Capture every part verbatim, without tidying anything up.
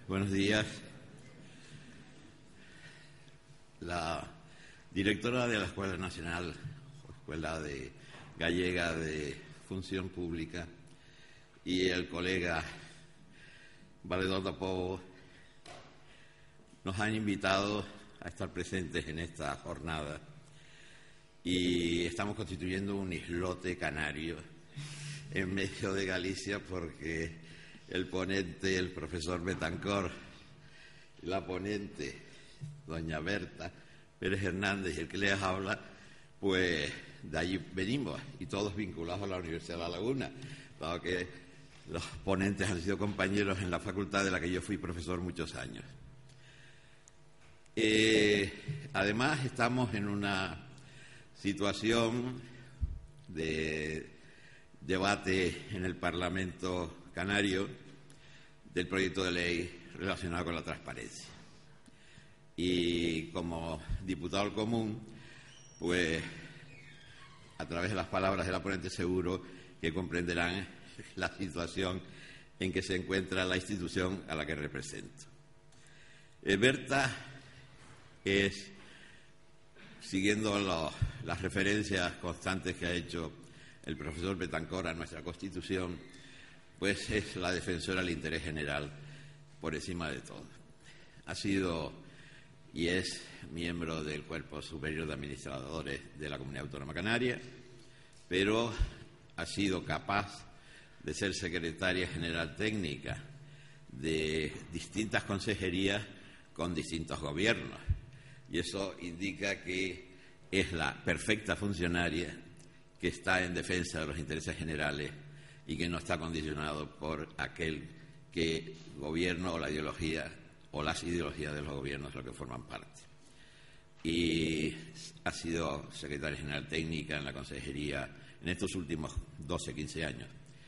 Buenos días. La directora de la Escuela Nacional, Escuela de Gallega de Función Pública, y el colega Valedor de Povo nos han invitado a estar presentes en esta jornada y estamos constituyendo un islote canario en medio de Galicia porque el ponente, el profesor Betancor, la ponente, doña Berta Pérez Hernández, y el que les habla, pues de allí venimos, y todos vinculados a la Universidad de La Laguna, dado que los ponentes han sido compañeros en la facultad de la que yo fui profesor muchos años. Eh, además, estamos en una situación de debate en el Parlamento Canario del proyecto de ley relacionado con la transparencia. Y como diputado al común, pues a través de las palabras de la ponente seguro que comprenderán la situación en que se encuentra la institución a la que represento. Eh, Berta es, siguiendo lo, las referencias constantes que ha hecho el profesor Betancor a nuestra Constitución, pues es la defensora del interés general por encima de todo. Ha sido y es miembro del Cuerpo Superior de Administradores de la Comunidad Autónoma Canaria, pero ha sido capaz de ser secretaria general técnica de distintas consejerías con distintos gobiernos. Y eso indica que es la perfecta funcionaria que está en defensa de los intereses generales y que no está condicionado por aquel que gobierno o la ideología o las ideologías de los gobiernos de los que forman parte. Y ha sido secretaria general técnica en la consejería en estos últimos doce, quince años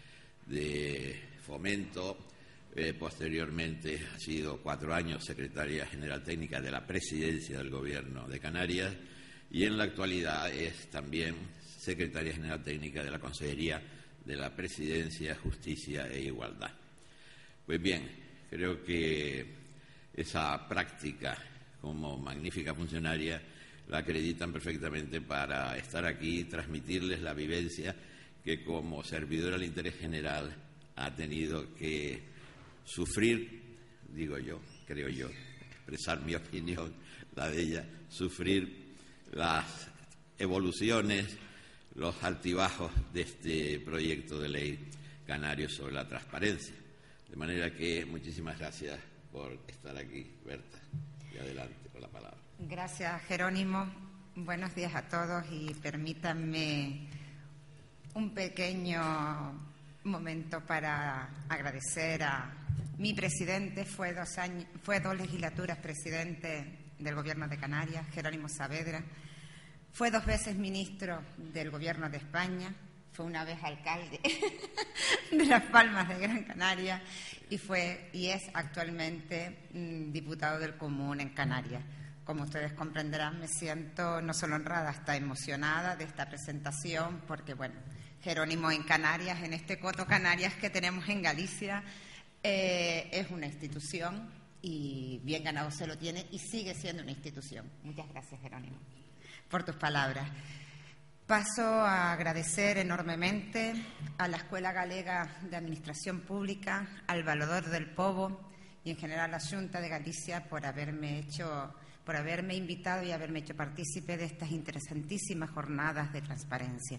de Fomento. Eh, posteriormente ha sido cuatro años secretaria general técnica de la presidencia del Gobierno de Canarias y en la actualidad es también secretaria general técnica de la Consejería de la Presidencia, Justicia e Igualdad. Pues bien, creo que esa práctica como magnífica funcionaria la acreditan perfectamente para estar aquí y transmitirles la vivencia que como servidora del interés general ha tenido que sufrir, digo yo, creo yo, expresar mi opinión, la de ella, sufrir las evoluciones, los altibajos de este proyecto de ley canario sobre la transparencia. De manera que muchísimas gracias por estar aquí, Berta. Y adelante con la palabra. Gracias, Jerónimo. Buenos días a todos y permítanme un pequeño momento para agradecer a mi presidente. Fue dos años, fue dos legislaturas presidente del Gobierno de Canarias, Jerónimo Saavedra. Fue dos veces ministro del Gobierno de España. Fue una vez alcalde de Las Palmas de Gran Canaria y fue y es actualmente mmm, diputado del Común en Canarias. Como ustedes comprenderán, me siento no solo honrada, hasta emocionada de esta presentación, porque, bueno, Jerónimo en Canarias, en este Coto Canarias que tenemos en Galicia, eh, es una institución y bien ganado se lo tiene y sigue siendo una institución. Muchas gracias, Jerónimo, por tus palabras. Paso a agradecer enormemente a la Escuela Galega de Administración Pública, al Valedor del Povo y en general a la Xunta de Galicia por haberme hecho, por haberme invitado y haberme hecho partícipe de estas interesantísimas jornadas de transparencia.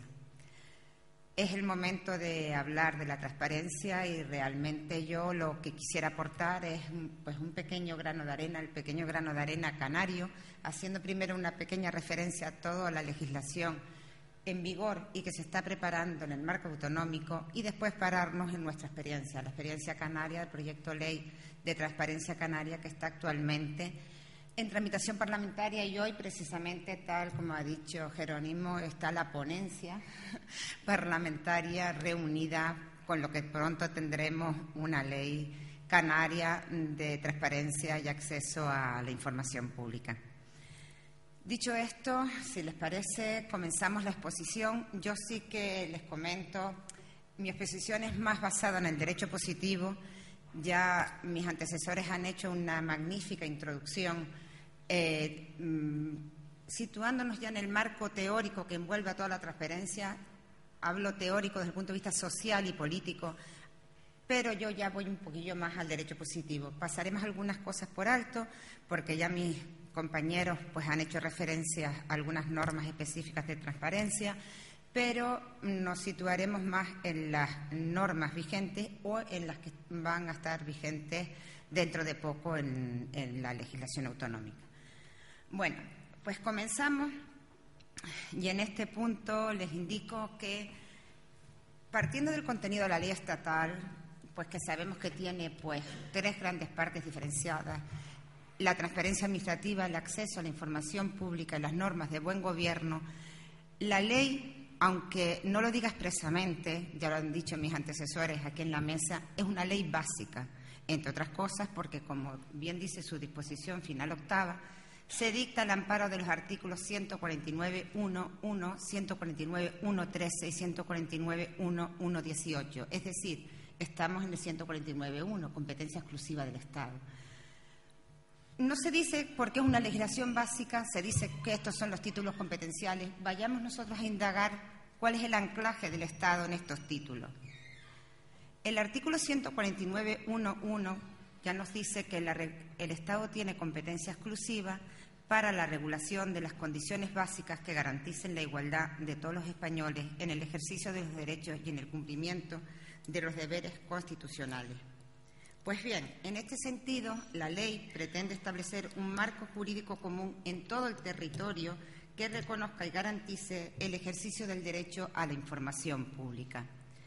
Es el momento de hablar de la transparencia y realmente yo lo que quisiera aportar es pues, un pequeño grano de arena, el pequeño grano de arena canario, haciendo primero una pequeña referencia a toda la legislación en vigor y que se está preparando en el marco autonómico y después pararnos en nuestra experiencia, la experiencia canaria del proyecto ley de transparencia canaria que está actualmente en tramitación parlamentaria y hoy precisamente, tal como ha dicho Jerónimo, está la ponencia parlamentaria reunida, con lo que pronto tendremos una ley canaria de transparencia y acceso a la información pública. Dicho esto, si les parece, comenzamos la exposición. Yo sí que les comento, mi exposición es más basada en el derecho positivo ya mis antecesores han hecho una magnífica introducción eh, mmm, situándonos ya en el marco teórico que envuelve a toda la transparencia. Hablo teórico desde el punto de vista social y político, pero yo ya voy un poquillo más al derecho positivo. Pasaremos algunas cosas por alto, porque ya mis compañeros pues, han hecho referencia a algunas normas específicas de transparencia, pero nos situaremos más en las normas vigentes o en las que van a estar vigentes dentro de poco en, en la legislación autonómica. Bueno, pues comenzamos. Y en este punto les indico que, partiendo del contenido de la ley estatal, pues que sabemos que tiene pues tres grandes partes diferenciadas: la transparencia administrativa, el acceso a la información pública y las normas de buen gobierno. La ley, aunque no lo diga expresamente, ya lo han dicho mis antecesores aquí en la mesa, es una ley básica, entre otras cosas porque, como bien dice su disposición final octava, se dicta al amparo de los artículos ciento cuarenta y nueve punto uno punto uno, ciento cuarenta y nueve punto uno punto trece y ciento cuarenta y nueve punto uno punto uno punto dieciocho. Es decir, estamos en el ciento cuarenta y nueve punto uno, competencia exclusiva del Estado. No se dice por qué es una legislación básica, se dice que estos son los títulos competenciales. Vayamos nosotros a indagar cuál es el anclaje del Estado en estos títulos. El artículo ciento cuarenta y nueve punto uno punto uno ya nos dice que la, el Estado tiene competencia exclusiva para la regulación de las condiciones básicas que garanticen la igualdad de todos los españoles en el ejercicio de los derechos y en el cumplimiento de los deberes constitucionales. Pues bien, en este sentido, la ley pretende establecer un marco jurídico común en todo el territorio que reconozca y garantice el ejercicio del derecho a la información pública.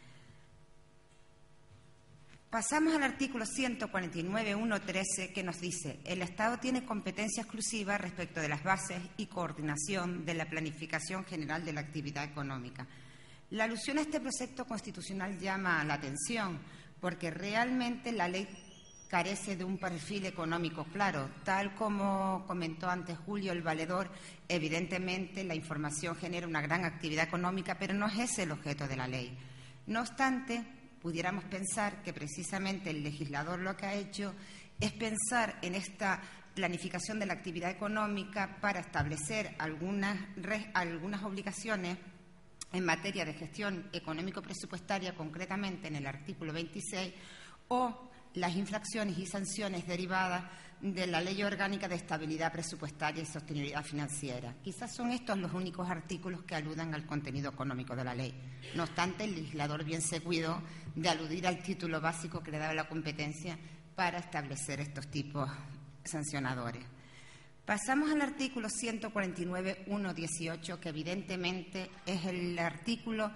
Pasamos al artículo ciento cuarenta y nueve punto uno punto trece, que nos dice: el Estado tiene competencia exclusiva respecto de las bases y coordinación de la planificación general de la actividad económica. La alusión a este precepto constitucional llama la atención porque realmente la ley carece de un perfil económico claro. Tal como comentó antes Julio, el valedor, evidentemente la información genera una gran actividad económica, pero no es ese el objeto de la ley. No obstante, pudiéramos pensar que precisamente el legislador lo que ha hecho es pensar en esta planificación de la actividad económica para establecer algunas, algunas obligaciones en materia de gestión económico-presupuestaria, concretamente en el artículo veintiséis, o las infracciones y sanciones derivadas de la Ley Orgánica de Estabilidad Presupuestaria y Sostenibilidad Financiera. Quizás son estos los únicos artículos que aludan al contenido económico de la ley. No obstante, el legislador bien se cuidó de aludir al título básico que le daba la competencia para establecer estos tipos sancionadores. Pasamos al artículo ciento cuarenta y nueve punto uno punto dieciocho, que evidentemente es el artículo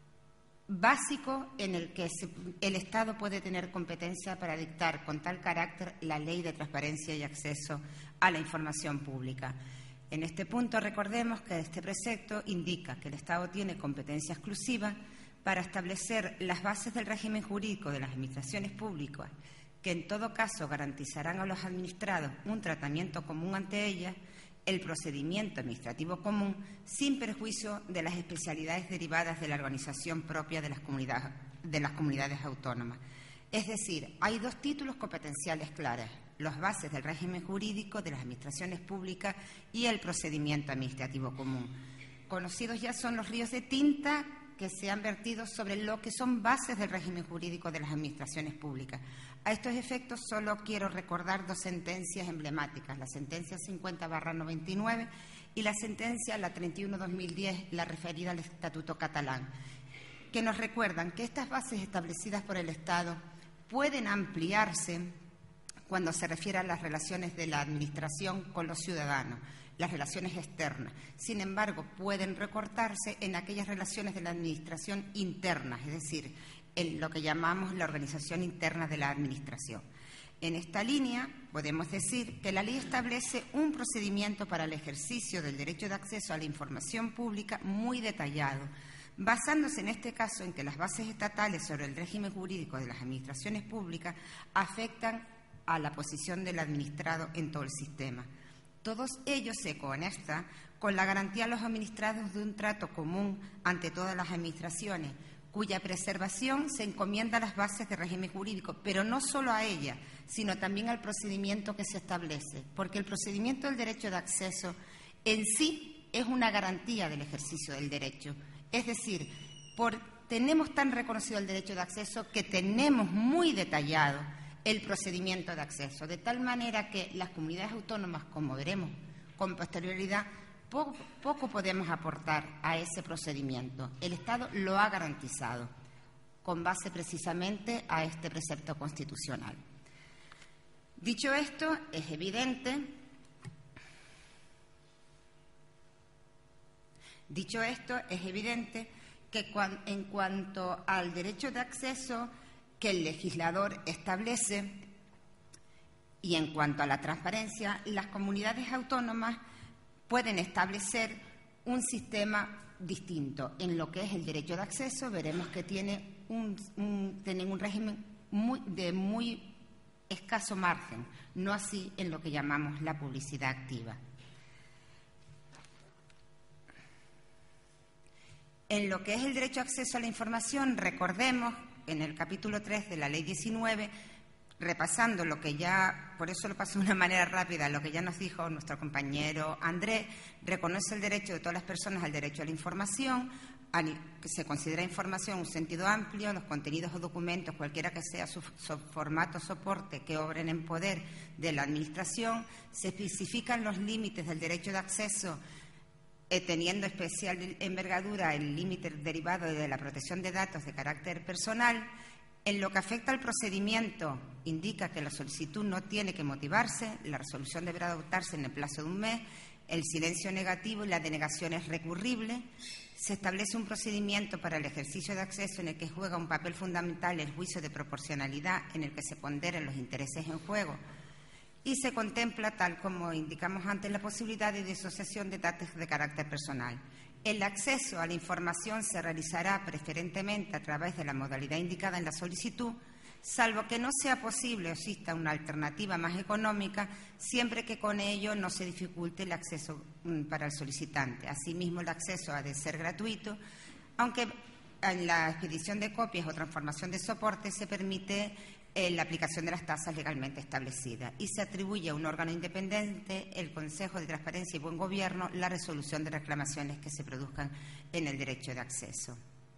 básico en el que se, el Estado puede tener competencia para dictar con tal carácter la Ley de Transparencia y Acceso a la Información Pública. En este punto recordemos que este precepto indica que el Estado tiene competencia exclusiva para establecer las bases del régimen jurídico de las administraciones públicas, que en todo caso garantizarán a los administrados un tratamiento común ante ellas, el procedimiento administrativo común, sin perjuicio de las especialidades derivadas de la organización propia de las comunidades, de las comunidades autónomas. Es decir, hay dos títulos competenciales claros: las bases del régimen jurídico de las administraciones públicas y el procedimiento administrativo común. Conocidos ya son los ríos de tinta que se han vertido sobre lo que son bases del régimen jurídico de las administraciones públicas. A estos efectos solo quiero recordar dos sentencias emblemáticas: la sentencia cincuenta barra noventa y nueve y la sentencia la treinta y uno barra dos mil diez, la referida al Estatuto Catalán, que nos recuerdan que estas bases establecidas por el Estado pueden ampliarse cuando se refiere a las relaciones de la Administración con los ciudadanos, las relaciones externas. Sin embargo, pueden recortarse en aquellas relaciones de la Administración internas, es decir, en lo que llamamos la organización interna de la Administración. En esta línea, podemos decir que la ley establece un procedimiento para el ejercicio del derecho de acceso a la información pública muy detallado, basándose en este caso en que las bases estatales sobre el régimen jurídico de las administraciones públicas afectan a la posición del administrado en todo el sistema. Todos ellos se conectan con la garantía a los administrados de un trato común ante todas las administraciones, cuya preservación se encomienda a las bases de régimen jurídico, pero no solo a ella, sino también al procedimiento que se establece, porque el procedimiento del derecho de acceso en sí es una garantía del ejercicio del derecho. Es decir, por, tenemos tan reconocido el derecho de acceso que tenemos muy detallado el procedimiento de acceso, de tal manera que las comunidades autónomas, como veremos con posterioridad, poco, poco podemos aportar a ese procedimiento. El Estado lo ha garantizado, con base precisamente a este precepto constitucional. Dicho esto, es evidente, dicho esto, es evidente que cuan, en cuanto al derecho de acceso que el legislador establece y en cuanto a la transparencia, las comunidades autónomas pueden establecer un sistema distinto. En lo que es el derecho de acceso, veremos que tiene un, un, tienen un régimen muy, de muy escaso margen, no así en lo que llamamos la publicidad activa. En lo que es el derecho a acceso a la información, recordemos en el capítulo tres de la Ley diecinueve, repasando lo que ya, por eso lo paso de una manera rápida, lo que ya nos dijo nuestro compañero Andrés, reconoce el derecho de todas las personas al derecho a la información, a, que se considera información un sentido amplio, los contenidos o documentos, cualquiera que sea su, su formato o soporte que obren en poder de la Administración, se especifican los límites del derecho de acceso, eh, teniendo especial envergadura el límite derivado de la protección de datos de carácter personal. En lo que afecta al procedimiento, indica que la solicitud no tiene que motivarse, la resolución deberá adoptarse en el plazo de un mes, el silencio negativo y la denegación es recurrible. Se establece un procedimiento para el ejercicio de acceso en el que juega un papel fundamental el juicio de proporcionalidad, en el que se ponderan los intereses en juego. Y se contempla, tal como indicamos antes, la posibilidad de disociación de datos de carácter personal. El acceso a la información se realizará preferentemente a través de la modalidad indicada en la solicitud, salvo que no sea posible o exista una alternativa más económica, siempre que con ello no se dificulte el acceso para el solicitante. Asimismo, el acceso ha de ser gratuito, aunque en la expedición de copias o transformación de soporte se permite eh, la aplicación de las tasas legalmente establecidas y se atribuye a un órgano independiente, el Consejo de Transparencia y Buen Gobierno, la resolución de reclamaciones que se produzcan en el derecho de acceso.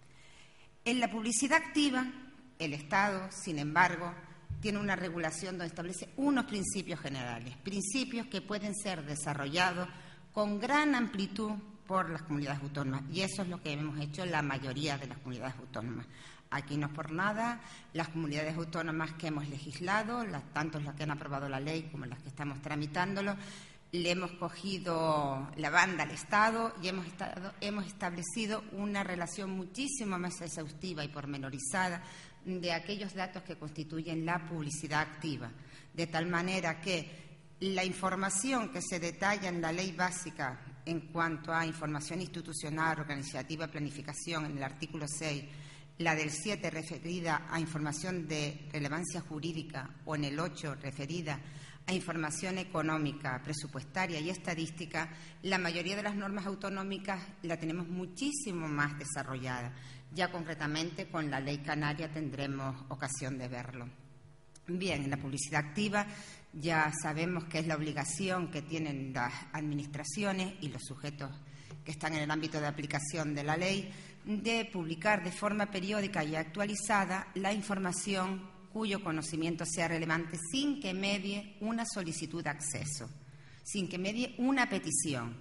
En la publicidad activa, el Estado, sin embargo, tiene una regulación donde establece unos principios generales, principios que pueden ser desarrollados con gran amplitud por las comunidades autónomas, y eso es lo que hemos hecho la mayoría de las comunidades autónomas. Aquí no es por nada, las comunidades autónomas que hemos legislado, las, tanto las que han aprobado la ley como las que estamos tramitándolo, le hemos cogido la banda al Estado y hemos, estado, hemos establecido una relación muchísimo más exhaustiva y pormenorizada de aquellos datos que constituyen la publicidad activa, de tal manera que la información que se detalla en la ley básica en cuanto a información institucional, organizativa, planificación, en el artículo seis, la del siete referida a información de relevancia jurídica o en el ocho referida a información económica, presupuestaria y estadística, la mayoría de las normas autonómicas la tenemos muchísimo más desarrollada. Ya concretamente con la Ley Canaria tendremos ocasión de verlo. Bien, en la publicidad activa ya sabemos que es la obligación que tienen las administraciones y los sujetos que están en el ámbito de aplicación de la ley de publicar de forma periódica y actualizada la información cuyo conocimiento sea relevante sin que medie una solicitud de acceso, sin que medie una petición.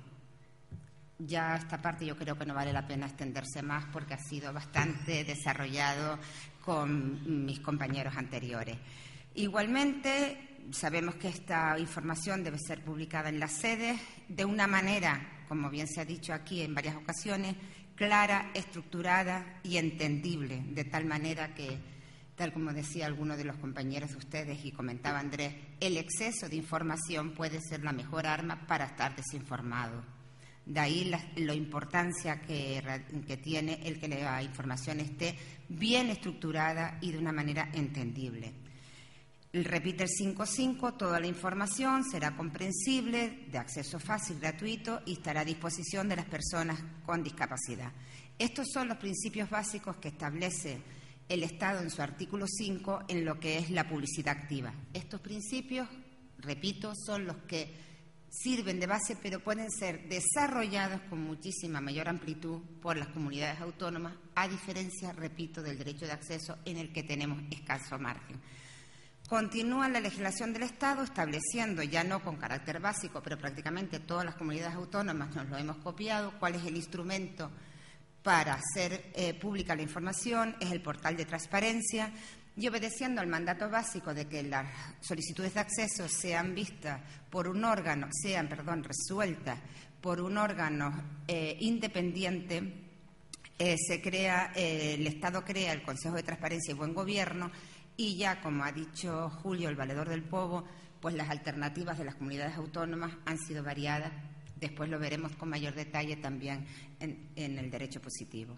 Ya esta parte yo creo que no vale la pena extenderse más porque ha sido bastante desarrollado con mis compañeros anteriores. Igualmente, sabemos que esta información debe ser publicada en las sedes de una manera, como bien se ha dicho aquí en varias ocasiones, clara, estructurada y entendible, de tal manera que, tal como decía alguno de los compañeros de ustedes y comentaba Andrés, el exceso de información puede ser la mejor arma para estar desinformado. De ahí la, la importancia que, que tiene el que la información esté bien estructurada y de una manera entendible. Repite el cinco punto cinco, toda la información será comprensible, de acceso fácil, gratuito y estará a disposición de las personas con discapacidad. Estos son los principios básicos que establece el Estado en su artículo cinco en lo que es la publicidad activa. Estos principios, repito, son los que sirven de base, pero pueden ser desarrollados con muchísima mayor amplitud por las comunidades autónomas, a diferencia, repito, del derecho de acceso en el que tenemos escaso margen. Continúa la legislación del Estado estableciendo, ya no con carácter básico, pero prácticamente todas las comunidades autónomas nos lo hemos copiado, cuál es el instrumento para hacer eh, pública la información, es el portal de transparencia, y obedeciendo al mandato básico de que las solicitudes de acceso sean vistas por un órgano, sean, perdón, resueltas por un órgano eh, independiente, eh, se crea, eh, el Estado crea el Consejo de Transparencia y Buen Gobierno, y ya, como ha dicho Julio, el valedor del Povo, pues las alternativas de las comunidades autónomas han sido variadas. Después lo veremos con mayor detalle también en, en el derecho positivo.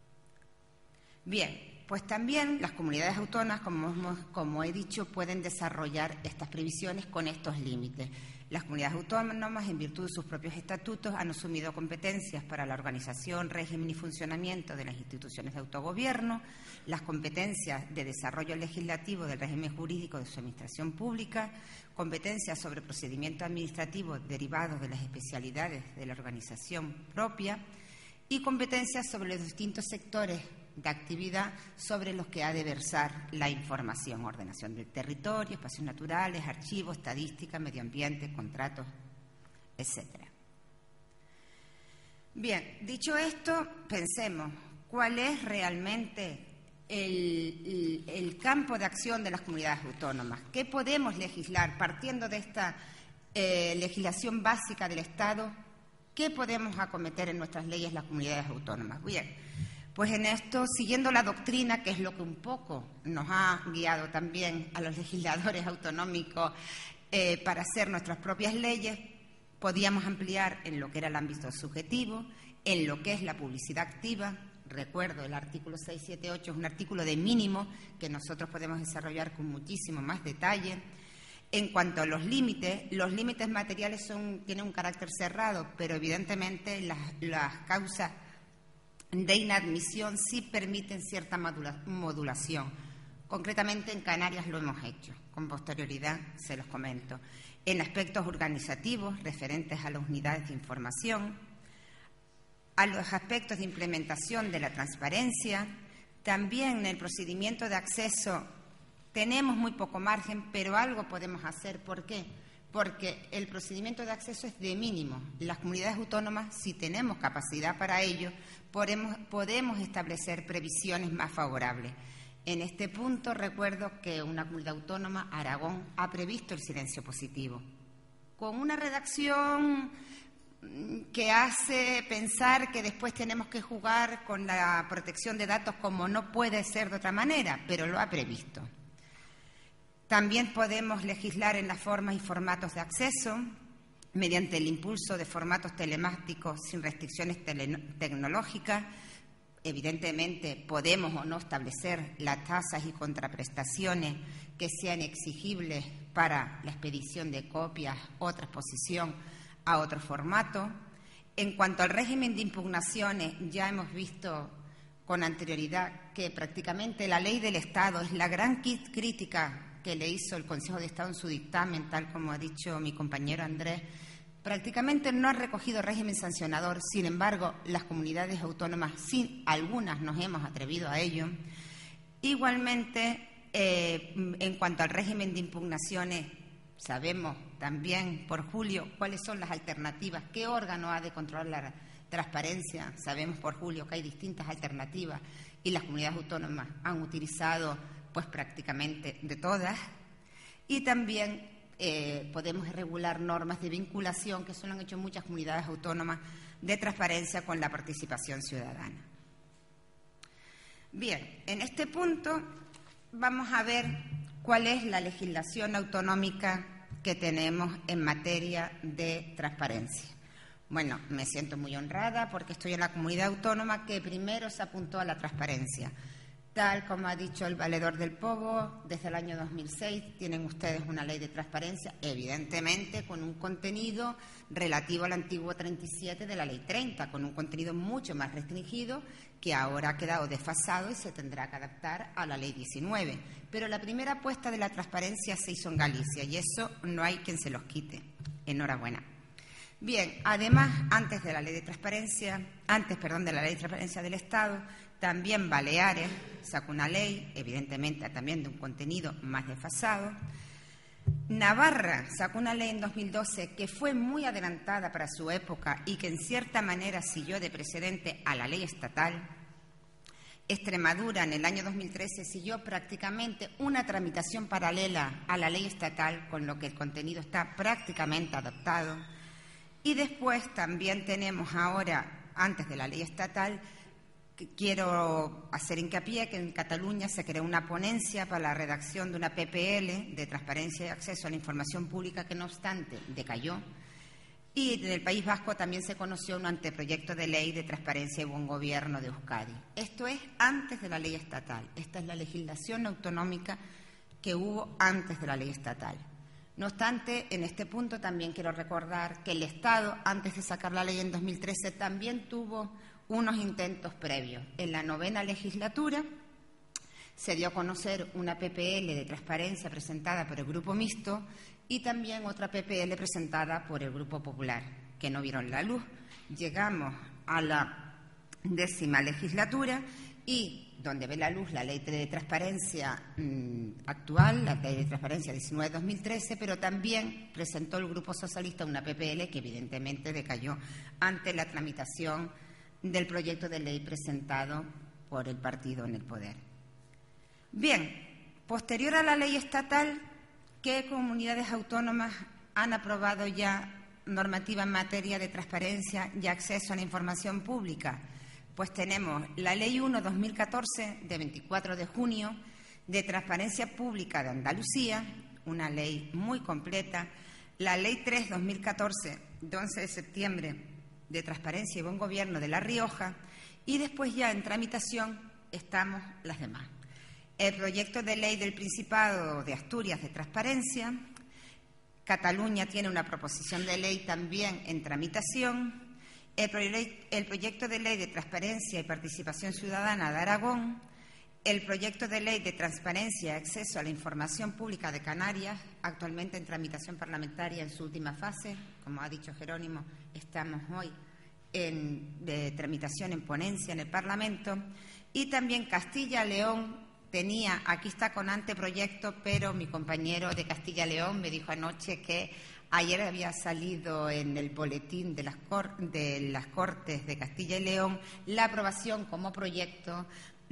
Bien. Pues también las comunidades autónomas, como, hemos, como he dicho, pueden desarrollar estas previsiones con estos límites. Las comunidades autónomas, en virtud de sus propios estatutos, han asumido competencias para la organización, régimen y funcionamiento de las instituciones de autogobierno, las competencias de desarrollo legislativo del régimen jurídico de su administración pública, competencias sobre procedimientos administrativos derivados de las especialidades de la organización propia y competencias sobre los distintos sectores de actividad sobre los que ha de versar la información: ordenación del territorio, espacios naturales, archivos, estadística, medio ambiente, contratos, etcétera. Bien, dicho esto, pensemos cuál es realmente el, el, el campo de acción de las comunidades autónomas. ¿Qué podemos legislar partiendo de esta eh, legislación básica del Estado? ¿Qué podemos acometer en nuestras leyes las comunidades autónomas? Bien. Pues en esto, siguiendo la doctrina, que es lo que un poco nos ha guiado también a los legisladores autonómicos eh, para hacer nuestras propias leyes, podíamos ampliar en lo que era el ámbito subjetivo, en lo que es la publicidad activa. Recuerdo, el artículo seiscientos setenta y ocho es un artículo de mínimo que nosotros podemos desarrollar con muchísimo más detalle. En cuanto a los límites, los límites materiales son, tienen un carácter cerrado, pero evidentemente las, las causas de inadmisión sí permiten cierta modula, modulación. Concretamente en Canarias lo hemos hecho, con posterioridad se los comento. En aspectos organizativos referentes a las unidades de información, a los aspectos de implementación de la transparencia, también en el procedimiento de acceso tenemos muy poco margen, pero algo podemos hacer. ¿Por qué? Porque el procedimiento de acceso es de mínimo. Las comunidades autónomas, si tenemos capacidad para ello, podemos, podemos establecer previsiones más favorables. En este punto recuerdo que una comunidad autónoma, Aragón, ha previsto el silencio positivo, con una redacción que hace pensar que después tenemos que jugar con la protección de datos como no puede ser de otra manera, pero lo ha previsto. También podemos legislar en las formas y formatos de acceso mediante el impulso de formatos telemáticos sin restricciones tecnológicas. Evidentemente, podemos o no establecer las tasas y contraprestaciones que sean exigibles para la expedición de copias o transposición a otro formato. En cuanto al régimen de impugnaciones, ya hemos visto con anterioridad que prácticamente la ley del Estado es la gran crítica que le hizo el Consejo de Estado en su dictamen, tal como ha dicho mi compañero Andrés. Prácticamente no ha recogido régimen sancionador. Sin embargo, las comunidades autónomas, sí, algunas nos hemos atrevido a ello. Igualmente, eh, en cuanto al régimen de impugnaciones, sabemos también por Julio cuáles son las alternativas, qué órgano ha de controlar la transparencia. Sabemos por Julio que hay distintas alternativas y las comunidades autónomas han utilizado pues prácticamente de todas. Y también eh, podemos regular normas de vinculación, que eso lo han hecho muchas comunidades autónomas, de transparencia con la participación ciudadana. Bien, en este punto vamos a ver cuál es la legislación autonómica que tenemos en materia de transparencia. Bueno, me siento muy honrada porque estoy en la comunidad autónoma que primero se apuntó a la transparencia. Tal como ha dicho el valedor del Povo, desde el año dos mil seis tienen ustedes una ley de transparencia, evidentemente con un contenido relativo al antiguo treinta y siete de la ley treinta, con un contenido mucho más restringido que ahora ha quedado desfasado y se tendrá que adaptar a la ley diecinueve. Pero la primera apuesta de la transparencia se hizo en Galicia y eso no hay quien se los quite. Enhorabuena. Bien, además, antes de la ley de transparencia, antes, perdón, de la ley de transparencia del Estado, también Baleares sacó una ley, evidentemente también de un contenido más desfasado. Navarra sacó una ley en dos mil doce que fue muy adelantada para su época y que en cierta manera siguió de precedente a la ley estatal. Extremadura en el año dos mil trece siguió prácticamente una tramitación paralela a la ley estatal, con lo que el contenido está prácticamente adaptado. Y después también tenemos ahora, antes de la ley estatal, quiero hacer hincapié que en Cataluña se creó una ponencia para la redacción de una P P L de transparencia y acceso a la información pública que, no obstante, decayó. Y en el País Vasco también se conoció un anteproyecto de ley de transparencia y buen gobierno de Euskadi. Esto es antes de la ley estatal. Esta es la legislación autonómica que hubo antes de la ley estatal. No obstante, en este punto también quiero recordar que el Estado, antes de sacar la ley en dos mil trece, también tuvo unos intentos previos. En la novena legislatura se dio a conocer una P P L de transparencia presentada por el Grupo Mixto y también otra P P L presentada por el Grupo Popular, que no vieron la luz. Llegamos a la décima legislatura y donde ve la luz la ley de transparencia mmm, actual, la ley de transparencia diecinueve de dos mil trece, pero también presentó el Grupo Socialista una P P L que evidentemente decayó ante la tramitación del proyecto de ley presentado por el partido en el poder. Bien, posterior a la ley estatal, ¿qué comunidades autónomas han aprobado ya normativa en materia de transparencia y acceso a la información pública? Pues tenemos la Ley uno barra dos mil catorce, de veinticuatro de junio, de Transparencia Pública de Andalucía, una ley muy completa, la Ley tres barra dos mil catorce, de once de septiembre, de Transparencia y Buen Gobierno de La Rioja, y después ya en tramitación estamos las demás. El proyecto de ley del Principado de Asturias de Transparencia, Cataluña tiene una proposición de ley también en tramitación, el, proye el proyecto de ley de Transparencia y Participación Ciudadana de Aragón, el proyecto de ley de Transparencia y Acceso a la Información Pública de Canarias, actualmente en tramitación parlamentaria en su última fase, como ha dicho Jerónimo, estamos hoy en de tramitación en ponencia en el Parlamento, y también Castilla-León tenía, aquí está con anteproyecto, pero mi compañero de Castilla-León me dijo anoche que ayer había salido en el boletín de las, cor de las Cortes de Castilla y León la aprobación como proyecto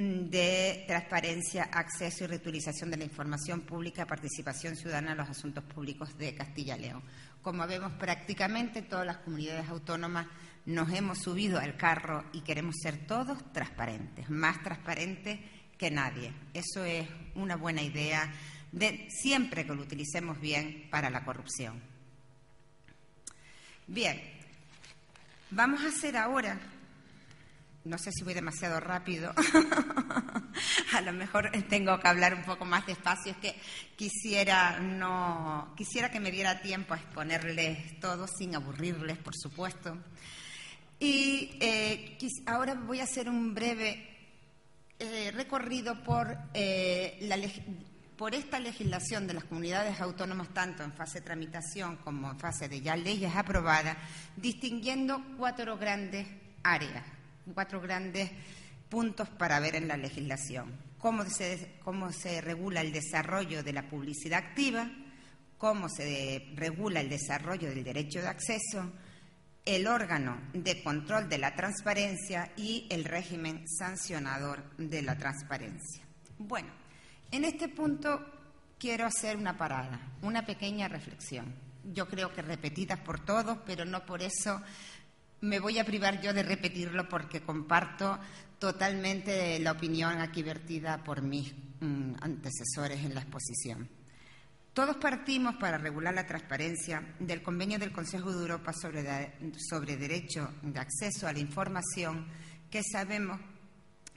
de transparencia, acceso y reutilización de la información pública, participación ciudadana en los asuntos públicos de Castilla y León. Como vemos, prácticamente todas las comunidades autónomas nos hemos subido al carro y queremos ser todos transparentes, más transparentes que nadie. Eso es una buena idea, de, siempre que lo utilicemos bien para la corrupción. Bien, vamos a hacer ahora, no sé si voy demasiado rápido, a lo mejor tengo que hablar un poco más despacio, es que quisiera, no, quisiera que me diera tiempo a exponerles todo sin aburrirles, por supuesto. Y eh, ahora voy a hacer un breve eh, recorrido por, eh, la, por esta legislación de las comunidades autónomas, tanto en fase de tramitación como en fase de ya leyes aprobadas, distinguiendo cuatro grandes áreas, cuatro grandes puntos para ver en la legislación. Cómo se, cómo se regula el desarrollo de la publicidad activa, cómo se regula el desarrollo del derecho de acceso, el órgano de control de la transparencia y el régimen sancionador de la transparencia. Bueno, en este punto quiero hacer una parada, una pequeña reflexión. Yo creo que repetidas por todos, pero no por eso me voy a privar yo de repetirlo, porque comparto totalmente la opinión aquí vertida por mis mm, antecesores en la exposición. Todos partimos, para regular la transparencia, del Convenio del Consejo de Europa sobre, de, sobre Derecho de Acceso a la Información, que sabemos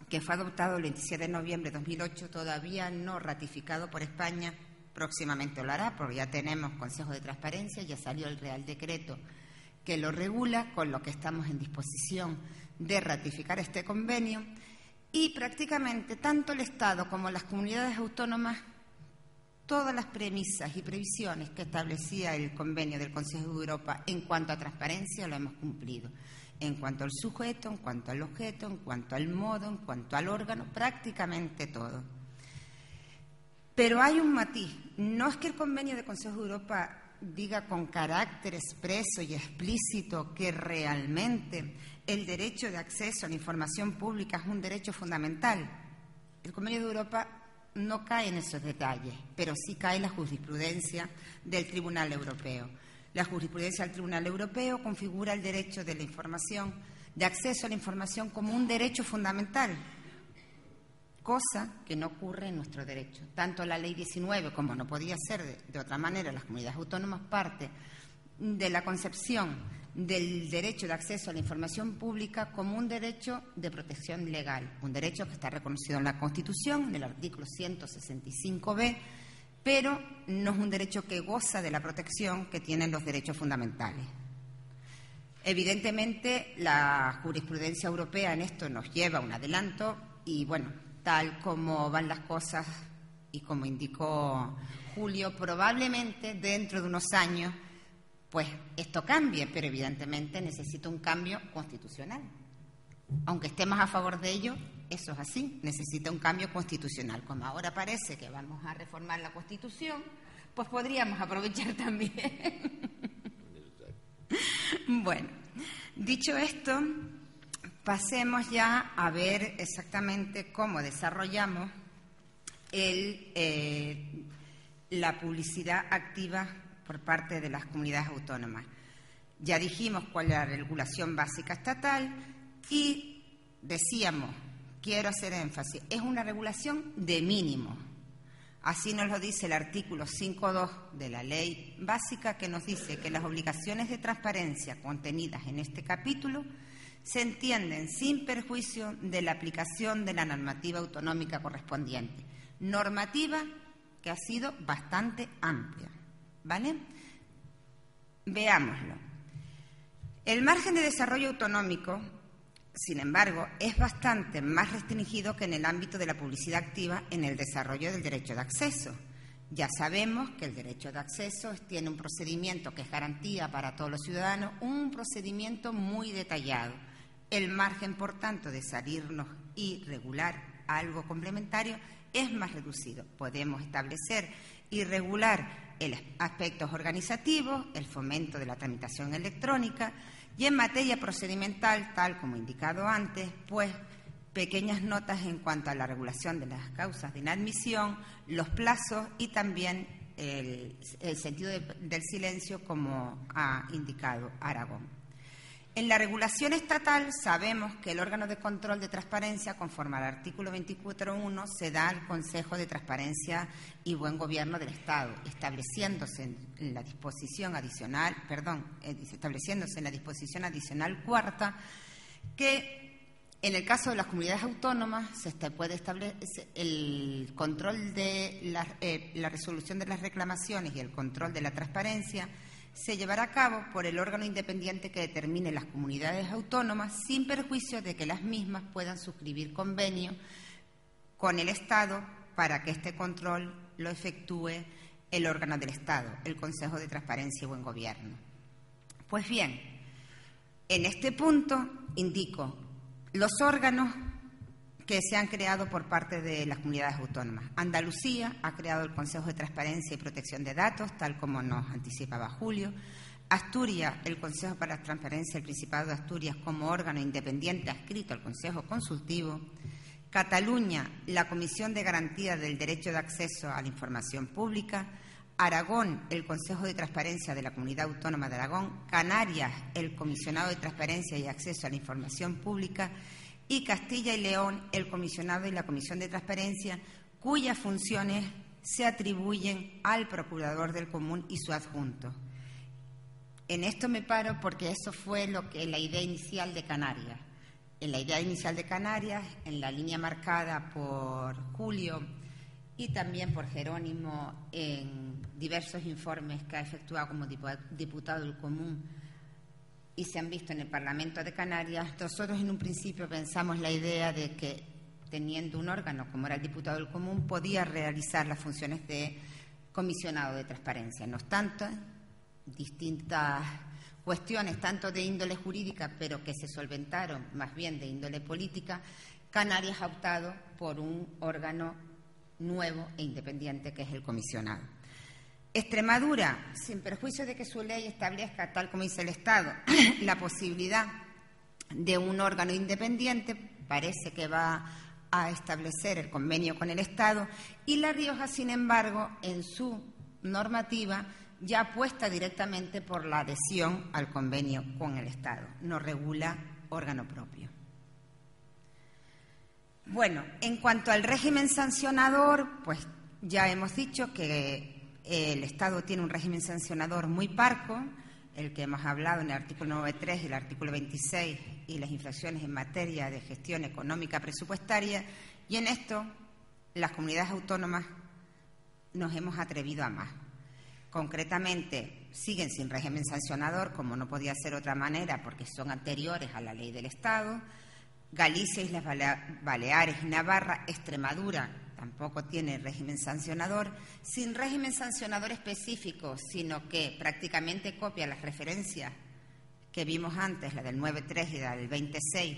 que fue adoptado el veintisiete de noviembre de dos mil ocho, todavía no ratificado por España. Próximamente lo hará, porque ya tenemos Consejo de Transparencia, ya salió el Real Decreto que lo regula, con lo que estamos en disposición de ratificar este convenio. Y prácticamente tanto el Estado como las comunidades autónomas, todas las premisas y previsiones que establecía el convenio del Consejo de Europa en cuanto a transparencia lo hemos cumplido. En cuanto al sujeto, en cuanto al objeto, en cuanto al modo, en cuanto al órgano, prácticamente todo. Pero hay un matiz. No es que el convenio del Consejo de Europa diga con carácter expreso y explícito que realmente el derecho de acceso a la información pública es un derecho fundamental. El convenio de Europa no cae en esos detalles, pero sí cae en la jurisprudencia del Tribunal Europeo. La jurisprudencia del Tribunal Europeo configura el derecho de la información, de acceso a la información, como un derecho fundamental, cosa que no ocurre en nuestro derecho. Tanto la Ley diecinueve, como no podía ser de, de otra manera, las comunidades autónomas parte de la concepción del derecho de acceso a la información pública como un derecho de protección legal, un derecho que está reconocido en la Constitución, en el artículo ciento sesenta y cinco be, pero no es un derecho que goza de la protección que tienen los derechos fundamentales. Evidentemente, la jurisprudencia europea en esto nos lleva a un adelanto y, bueno, tal como van las cosas y como indicó Julio, probablemente dentro de unos años pues esto cambie, pero evidentemente necesita un cambio constitucional. Aunque estemos a favor de ello, eso es así, necesita un cambio constitucional. Como ahora parece que vamos a reformar la Constitución, pues podríamos aprovechar también. Bueno, dicho esto, pasemos ya a ver exactamente cómo desarrollamos el, eh, la publicidad activa por parte de las comunidades autónomas. Ya dijimos cuál es la regulación básica estatal y decíamos, quiero hacer énfasis, es una regulación de mínimo. Así nos lo dice el artículo cinco punto dos de la Ley Básica, que nos dice que las obligaciones de transparencia contenidas en este capítulo se entienden sin perjuicio de la aplicación de la normativa autonómica correspondiente. Normativa que ha sido bastante amplia, ¿vale? Veámoslo. El margen de desarrollo autonómico, sin embargo, es bastante más restringido que en el ámbito de la publicidad activa en el desarrollo del derecho de acceso. Ya sabemos que el derecho de acceso tiene un procedimiento que es garantía para todos los ciudadanos, un procedimiento muy detallado. El margen, por tanto, de salirnos y regular algo complementario es más reducido. Podemos establecer y regular el aspectos organizativos, el fomento de la tramitación electrónica y en materia procedimental, tal como indicado antes, pues pequeñas notas en cuanto a la regulación de las causas de inadmisión, los plazos y también el, el sentido de, del silencio, como ha indicado Aragón. En la regulación estatal sabemos que el órgano de control de transparencia, conforme al artículo veinticuatro punto uno, se da al Consejo de Transparencia y Buen Gobierno del Estado, estableciéndose en la disposición adicional, perdón, estableciéndose en la disposición adicional cuarta que en el caso de las comunidades autónomas se puede establecer el control de la, eh, la resolución de las reclamaciones y el control de la transparencia se llevará a cabo por el órgano independiente que determine las comunidades autónomas sin perjuicio de que las mismas puedan suscribir convenio con el Estado para que este control lo efectúe el órgano del Estado, el Consejo de Transparencia y Buen Gobierno. Pues bien, en este punto indico los órganos que se han creado por parte de las comunidades autónomas. Andalucía ha creado el Consejo de Transparencia y Protección de Datos, tal como nos anticipaba Julio. Asturias, el Consejo para la Transparencia del Principado de Asturias como órgano independiente adscrito al Consejo Consultivo. Cataluña, la Comisión de Garantía del Derecho de Acceso a la Información Pública. Aragón, el Consejo de Transparencia de la Comunidad Autónoma de Aragón. Canarias, el Comisionado de Transparencia y Acceso a la Información Pública. Y Castilla y León, el comisionado y la Comisión de Transparencia, cuyas funciones se atribuyen al Procurador del Común y su adjunto. En esto me paro porque eso fue lo que la idea inicial de Canarias. en la idea inicial de Canarias, en la línea marcada por Julio y también por Jerónimo en diversos informes que ha efectuado como diputado del Común y se han visto en el Parlamento de Canarias. Nosotros en un principio pensamos la idea de que, teniendo un órgano como era el diputado del Común, podía realizar las funciones de comisionado de transparencia. No obstante, distintas cuestiones, tanto de índole jurídica, pero que se solventaron más bien de índole política, Canarias ha optado por un órgano nuevo e independiente, que es el comisionado. Extremadura, sin perjuicio de que su ley establezca, tal como dice el Estado, la posibilidad de un órgano independiente, parece que va a establecer el convenio con el Estado, y La Rioja, sin embargo, en su normativa ya apuesta directamente por la adhesión al convenio con el Estado, no regula órgano propio. Bueno, en cuanto al régimen sancionador, pues ya hemos dicho que el Estado tiene un régimen sancionador muy parco, el que hemos hablado en el artículo nueve punto tres y el artículo veintiséis, y las infracciones en materia de gestión económica presupuestaria, y en esto las comunidades autónomas nos hemos atrevido a más. Concretamente, siguen sin régimen sancionador, como no podía ser de otra manera, porque son anteriores a la ley del Estado. Galicia, Islas Baleares y Navarra, Extremadura tampoco tiene régimen sancionador, sin régimen sancionador específico, sino que prácticamente copia las referencias que vimos antes, la del nueve punto tres y la del veintiséis,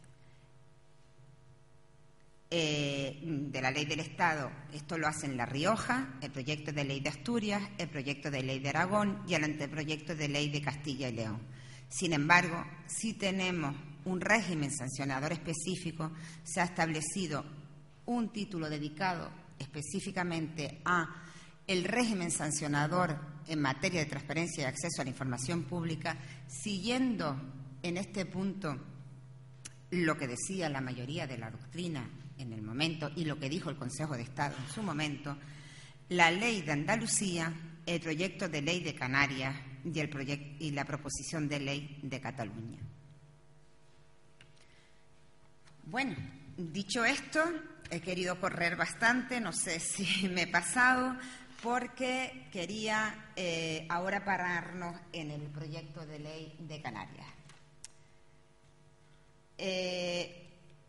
eh, de la ley del Estado. Esto lo hacen La Rioja, el proyecto de ley de Asturias, el proyecto de ley de Aragón y el anteproyecto de ley de Castilla y León. Sin embargo, sí tenemos un régimen sancionador específico. Se ha establecido un título dedicado específicamente a el régimen sancionador en materia de transparencia y acceso a la información pública, siguiendo en este punto lo que decía la mayoría de la doctrina en el momento y lo que dijo el Consejo de Estado en su momento, la ley de Andalucía, el proyecto de ley de Canarias y, el proyecto, y la proposición de ley de Cataluña. Bueno, dicho esto, he querido correr bastante, no sé si me he pasado, porque quería eh, ahora pararnos en el proyecto de ley de Canarias. Eh,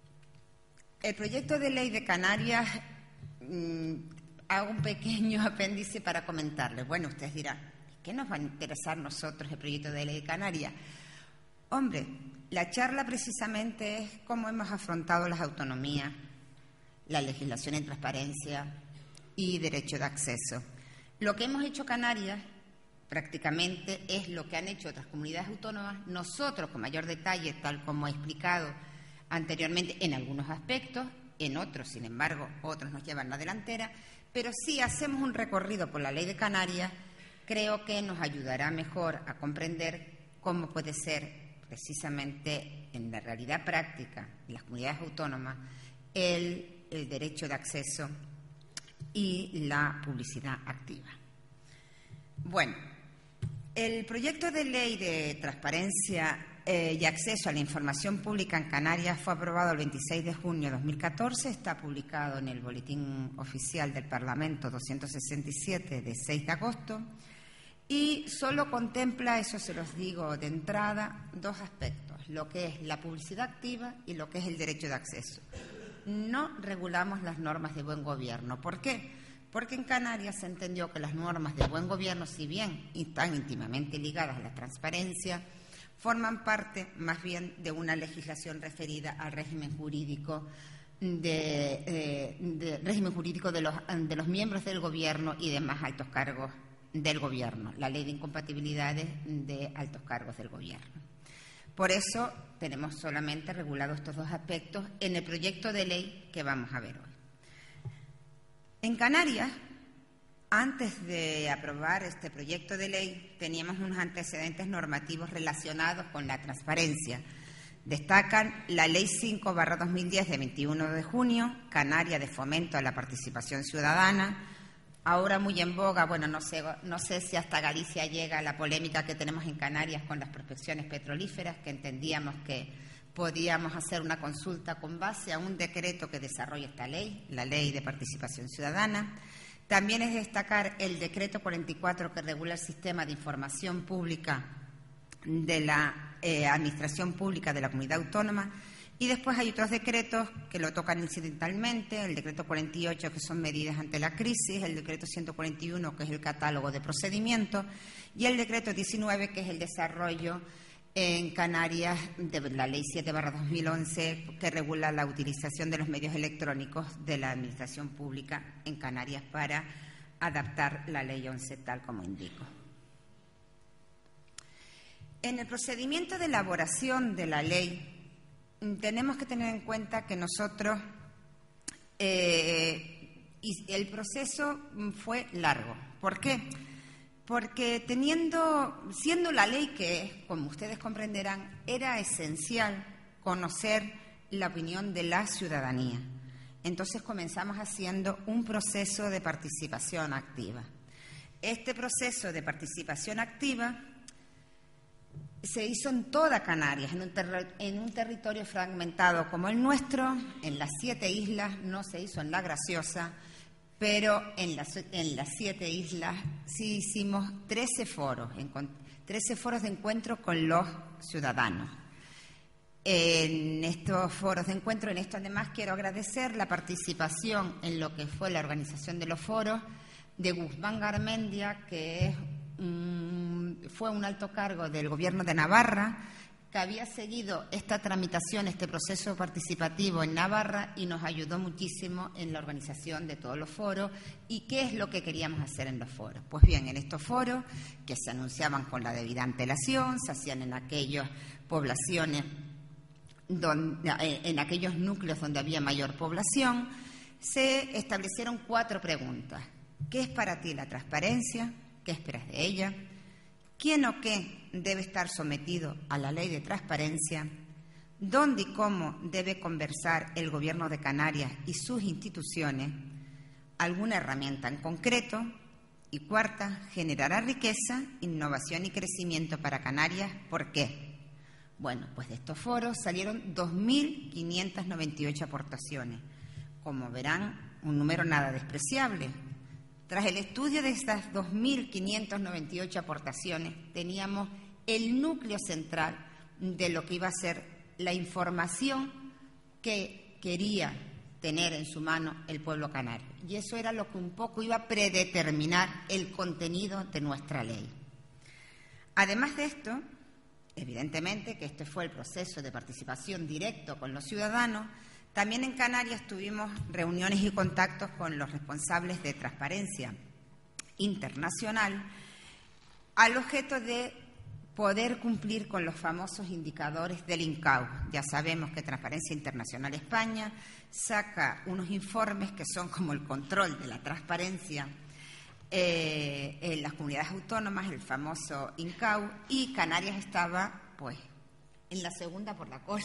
el proyecto de ley de Canarias, mmm, hago un pequeño apéndice para comentarles. Bueno, ustedes dirán, ¿qué nos va a interesar a nosotros el proyecto de ley de Canarias? Hombre, la charla precisamente es cómo hemos afrontado las autonomías, la legislación en transparencia y derecho de acceso. Lo que hemos hecho Canarias prácticamente es lo que han hecho otras comunidades autónomas, nosotros con mayor detalle, tal como he explicado anteriormente en algunos aspectos, en otros, sin embargo, otros nos llevan la delantera, pero si hacemos un recorrido por la ley de Canarias, creo que nos ayudará mejor a comprender cómo puede ser precisamente en la realidad práctica de las comunidades autónomas el, el derecho de acceso y la publicidad activa. Bueno, el proyecto de ley de transparencia eh, y acceso a la información pública en Canarias fue aprobado el veintiséis de junio de dos mil catorce, está publicado en el Boletín Oficial del Parlamento doscientos sesenta y siete de seis de agosto y solo contempla, eso se los digo de entrada, dos aspectos, lo que es la publicidad activa y lo que es el derecho de acceso. No regulamos las normas de buen gobierno. ¿Por qué? Porque en Canarias se entendió que las normas de buen gobierno, si bien están íntimamente ligadas a la transparencia, forman parte más bien de una legislación referida al régimen jurídico de, eh, de régimen jurídico de los, de los miembros del gobierno y demás altos cargos del gobierno, la ley de incompatibilidades de altos cargos del gobierno. Por eso tenemos solamente regulados estos dos aspectos en el proyecto de ley que vamos a ver hoy. En Canarias, antes de aprobar este proyecto de ley, teníamos unos antecedentes normativos relacionados con la transparencia. Destacan la Ley cinco barra dos mil diez de veintiuno de junio, Canaria de Fomento a la Participación Ciudadana. Ahora muy en boga, bueno, no sé, no sé si hasta Galicia llega la polémica que tenemos en Canarias con las prospecciones petrolíferas, que entendíamos que podíamos hacer una consulta con base a un decreto que desarrolla esta ley, la Ley de Participación Ciudadana. También es destacar el decreto cuarenta y cuatro que regula el sistema de información pública de la eh, Administración Pública de la Comunidad Autónoma. Y después hay otros decretos que lo tocan incidentalmente, el decreto cuarenta y ocho, que son medidas ante la crisis, el decreto ciento cuarenta y uno, que es el catálogo de procedimientos, y el decreto diecinueve, que es el desarrollo en Canarias de la Ley siete barra dos mil once, que regula la utilización de los medios electrónicos de la Administración Pública en Canarias para adaptar la Ley once tal como indico. En el procedimiento de elaboración de la ley, tenemos que tener en cuenta que nosotros, eh, y el proceso fue largo. ¿Por qué? Porque teniendo, siendo la ley que es, como ustedes comprenderán, era esencial conocer la opinión de la ciudadanía. Entonces comenzamos haciendo un proceso de participación activa. Este proceso de participación activa se hizo en toda Canarias, en un, ter- en un territorio fragmentado como el nuestro, en las siete islas, no se hizo en La Graciosa, pero en las, en las siete islas sí hicimos trece foros, trece foros de encuentro con los ciudadanos. En estos foros de encuentro, en esto además quiero agradecer la participación en lo que fue la organización de los foros de Guzmán Garmendia, que es um, fue un alto cargo del Gobierno de Navarra, que había seguido esta tramitación, este proceso participativo en Navarra y nos ayudó muchísimo en la organización de todos los foros. ¿Y qué es lo que queríamos hacer en los foros? Pues bien, en estos foros, que se anunciaban con la debida antelación, se hacían en aquellas poblaciones, donde, en aquellos núcleos donde había mayor población, se establecieron cuatro preguntas. ¿Qué es para ti la transparencia? ¿Qué esperas de ella? ¿Quién o qué debe estar sometido a la ley de transparencia? ¿Dónde y cómo debe conversar el Gobierno de Canarias y sus instituciones? ¿Alguna herramienta en concreto? Y cuarta, ¿generará riqueza, innovación y crecimiento para Canarias? ¿Por qué? Bueno, pues de estos foros salieron dos mil quinientas noventa y ocho aportaciones. Como verán, un número nada despreciable. Tras el estudio de estas dos mil quinientas noventa y ocho aportaciones, teníamos el núcleo central de lo que iba a ser la información que quería tener en su mano el pueblo canario. Y eso era lo que un poco iba a predeterminar el contenido de nuestra ley. Además de esto, evidentemente que este fue el proceso de participación directo con los ciudadanos, también en Canarias tuvimos reuniones y contactos con los responsables de transparencia internacional al objeto de poder cumplir con los famosos indicadores del INCAU. Ya sabemos que Transparencia Internacional España saca unos informes que son como el control de la transparencia eh, en las comunidades autónomas, el famoso INCAU, y Canarias estaba, pues, en la segunda por la cola.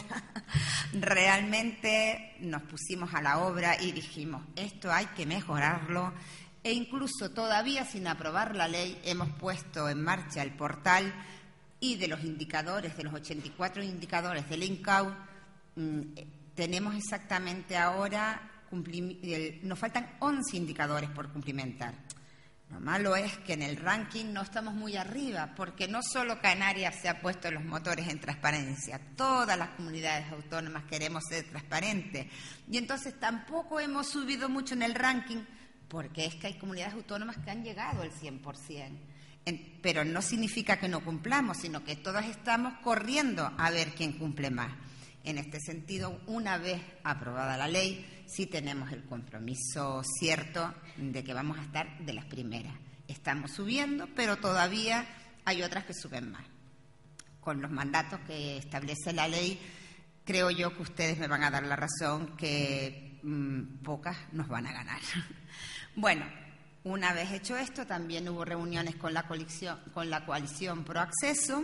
Realmente nos pusimos a la obra y dijimos, esto hay que mejorarlo, e incluso todavía sin aprobar la ley hemos puesto en marcha el portal y de los indicadores, de los ochenta y cuatro indicadores del INCAU, mmm, tenemos exactamente ahora, nos faltan once indicadores por cumplimentar. Lo malo es que en el ranking no estamos muy arriba, porque no solo Canarias se ha puesto los motores en transparencia, todas las comunidades autónomas queremos ser transparentes. Y entonces tampoco hemos subido mucho en el ranking, porque es que hay comunidades autónomas que han llegado al cien por ciento. En, pero no significa que no cumplamos, sino que todas estamos corriendo a ver quién cumple más. En este sentido, una vez aprobada la ley, sí tenemos el compromiso cierto de que vamos a estar de las primeras. Estamos subiendo, pero todavía hay otras que suben más. Con los mandatos que establece la ley, creo yo que ustedes me van a dar la razón que mmm, pocas nos van a ganar. Bueno, una vez hecho esto, también hubo reuniones con la coalición, con la coalición Pro Acceso,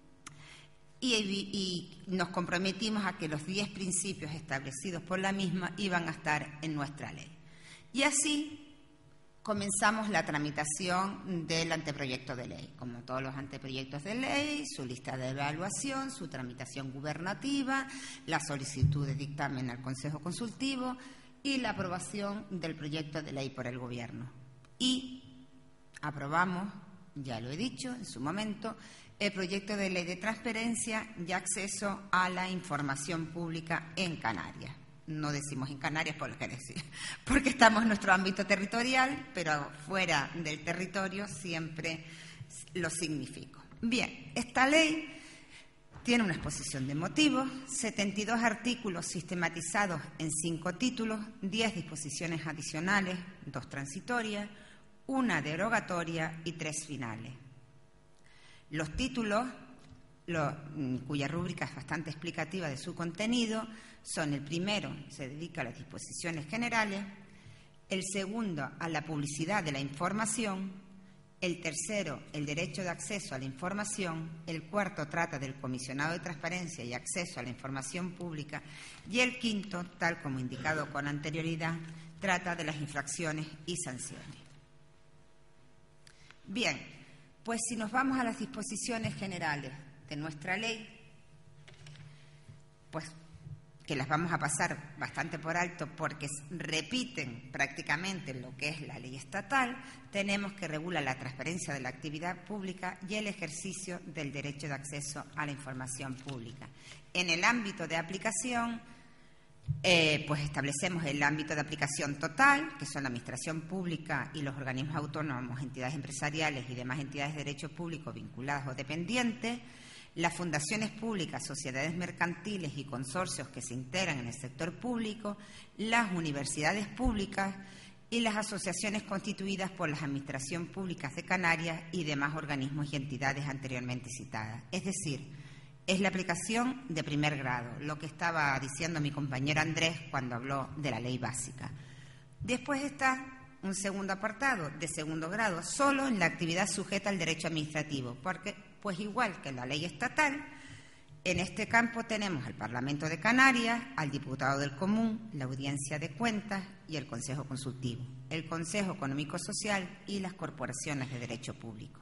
Y, y nos comprometimos a que los diez principios establecidos por la misma iban a estar en nuestra ley. Y así comenzamos la tramitación del anteproyecto de ley. Como todos los anteproyectos de ley, su lista de evaluación, su tramitación gubernativa, la solicitud de dictamen al Consejo Consultivo y la aprobación del proyecto de ley por el Gobierno. Y aprobamos, ya lo he dicho en su momento, el proyecto de ley de transparencia y acceso a la información pública en Canarias. No decimos en Canarias porque, decir, porque estamos en nuestro ámbito territorial, pero fuera del territorio siempre lo significo. Bien, esta ley tiene una exposición de motivos, setenta y dos artículos sistematizados en cinco títulos, diez disposiciones adicionales, dos transitorias, una derogatoria y tres finales. Los títulos, lo, cuya rúbrica es bastante explicativa de su contenido, son: el primero se dedica a las disposiciones generales, el segundo a la publicidad de la información, el tercero el derecho de acceso a la información, el cuarto trata del comisionado de transparencia y acceso a la información pública y el quinto, tal como indicado con anterioridad, trata de las infracciones y sanciones. Bien, pues si nos vamos a las disposiciones generales de nuestra ley, pues que las vamos a pasar bastante por alto porque repiten prácticamente lo que es la ley estatal, tenemos que regular la transparencia de la actividad pública y el ejercicio del derecho de acceso a la información pública. En el ámbito de aplicación, eh, pues establecemos el ámbito de aplicación total, que son la administración pública y los organismos autónomos, entidades empresariales y demás entidades de derecho público vinculadas o dependientes, las fundaciones públicas, sociedades mercantiles y consorcios que se integran en el sector público, las universidades públicas y las asociaciones constituidas por las administraciones públicas de Canarias y demás organismos y entidades anteriormente citadas. Es decir, es la aplicación de primer grado, lo que estaba diciendo mi compañero Andrés cuando habló de la ley básica. Después está un segundo apartado de segundo grado, solo en la actividad sujeta al derecho administrativo, porque, pues igual que en la ley estatal, en este campo tenemos al Parlamento de Canarias, al Diputado del Común, la Audiencia de Cuentas y el Consejo Consultivo, el Consejo Económico Social y las corporaciones de derecho público.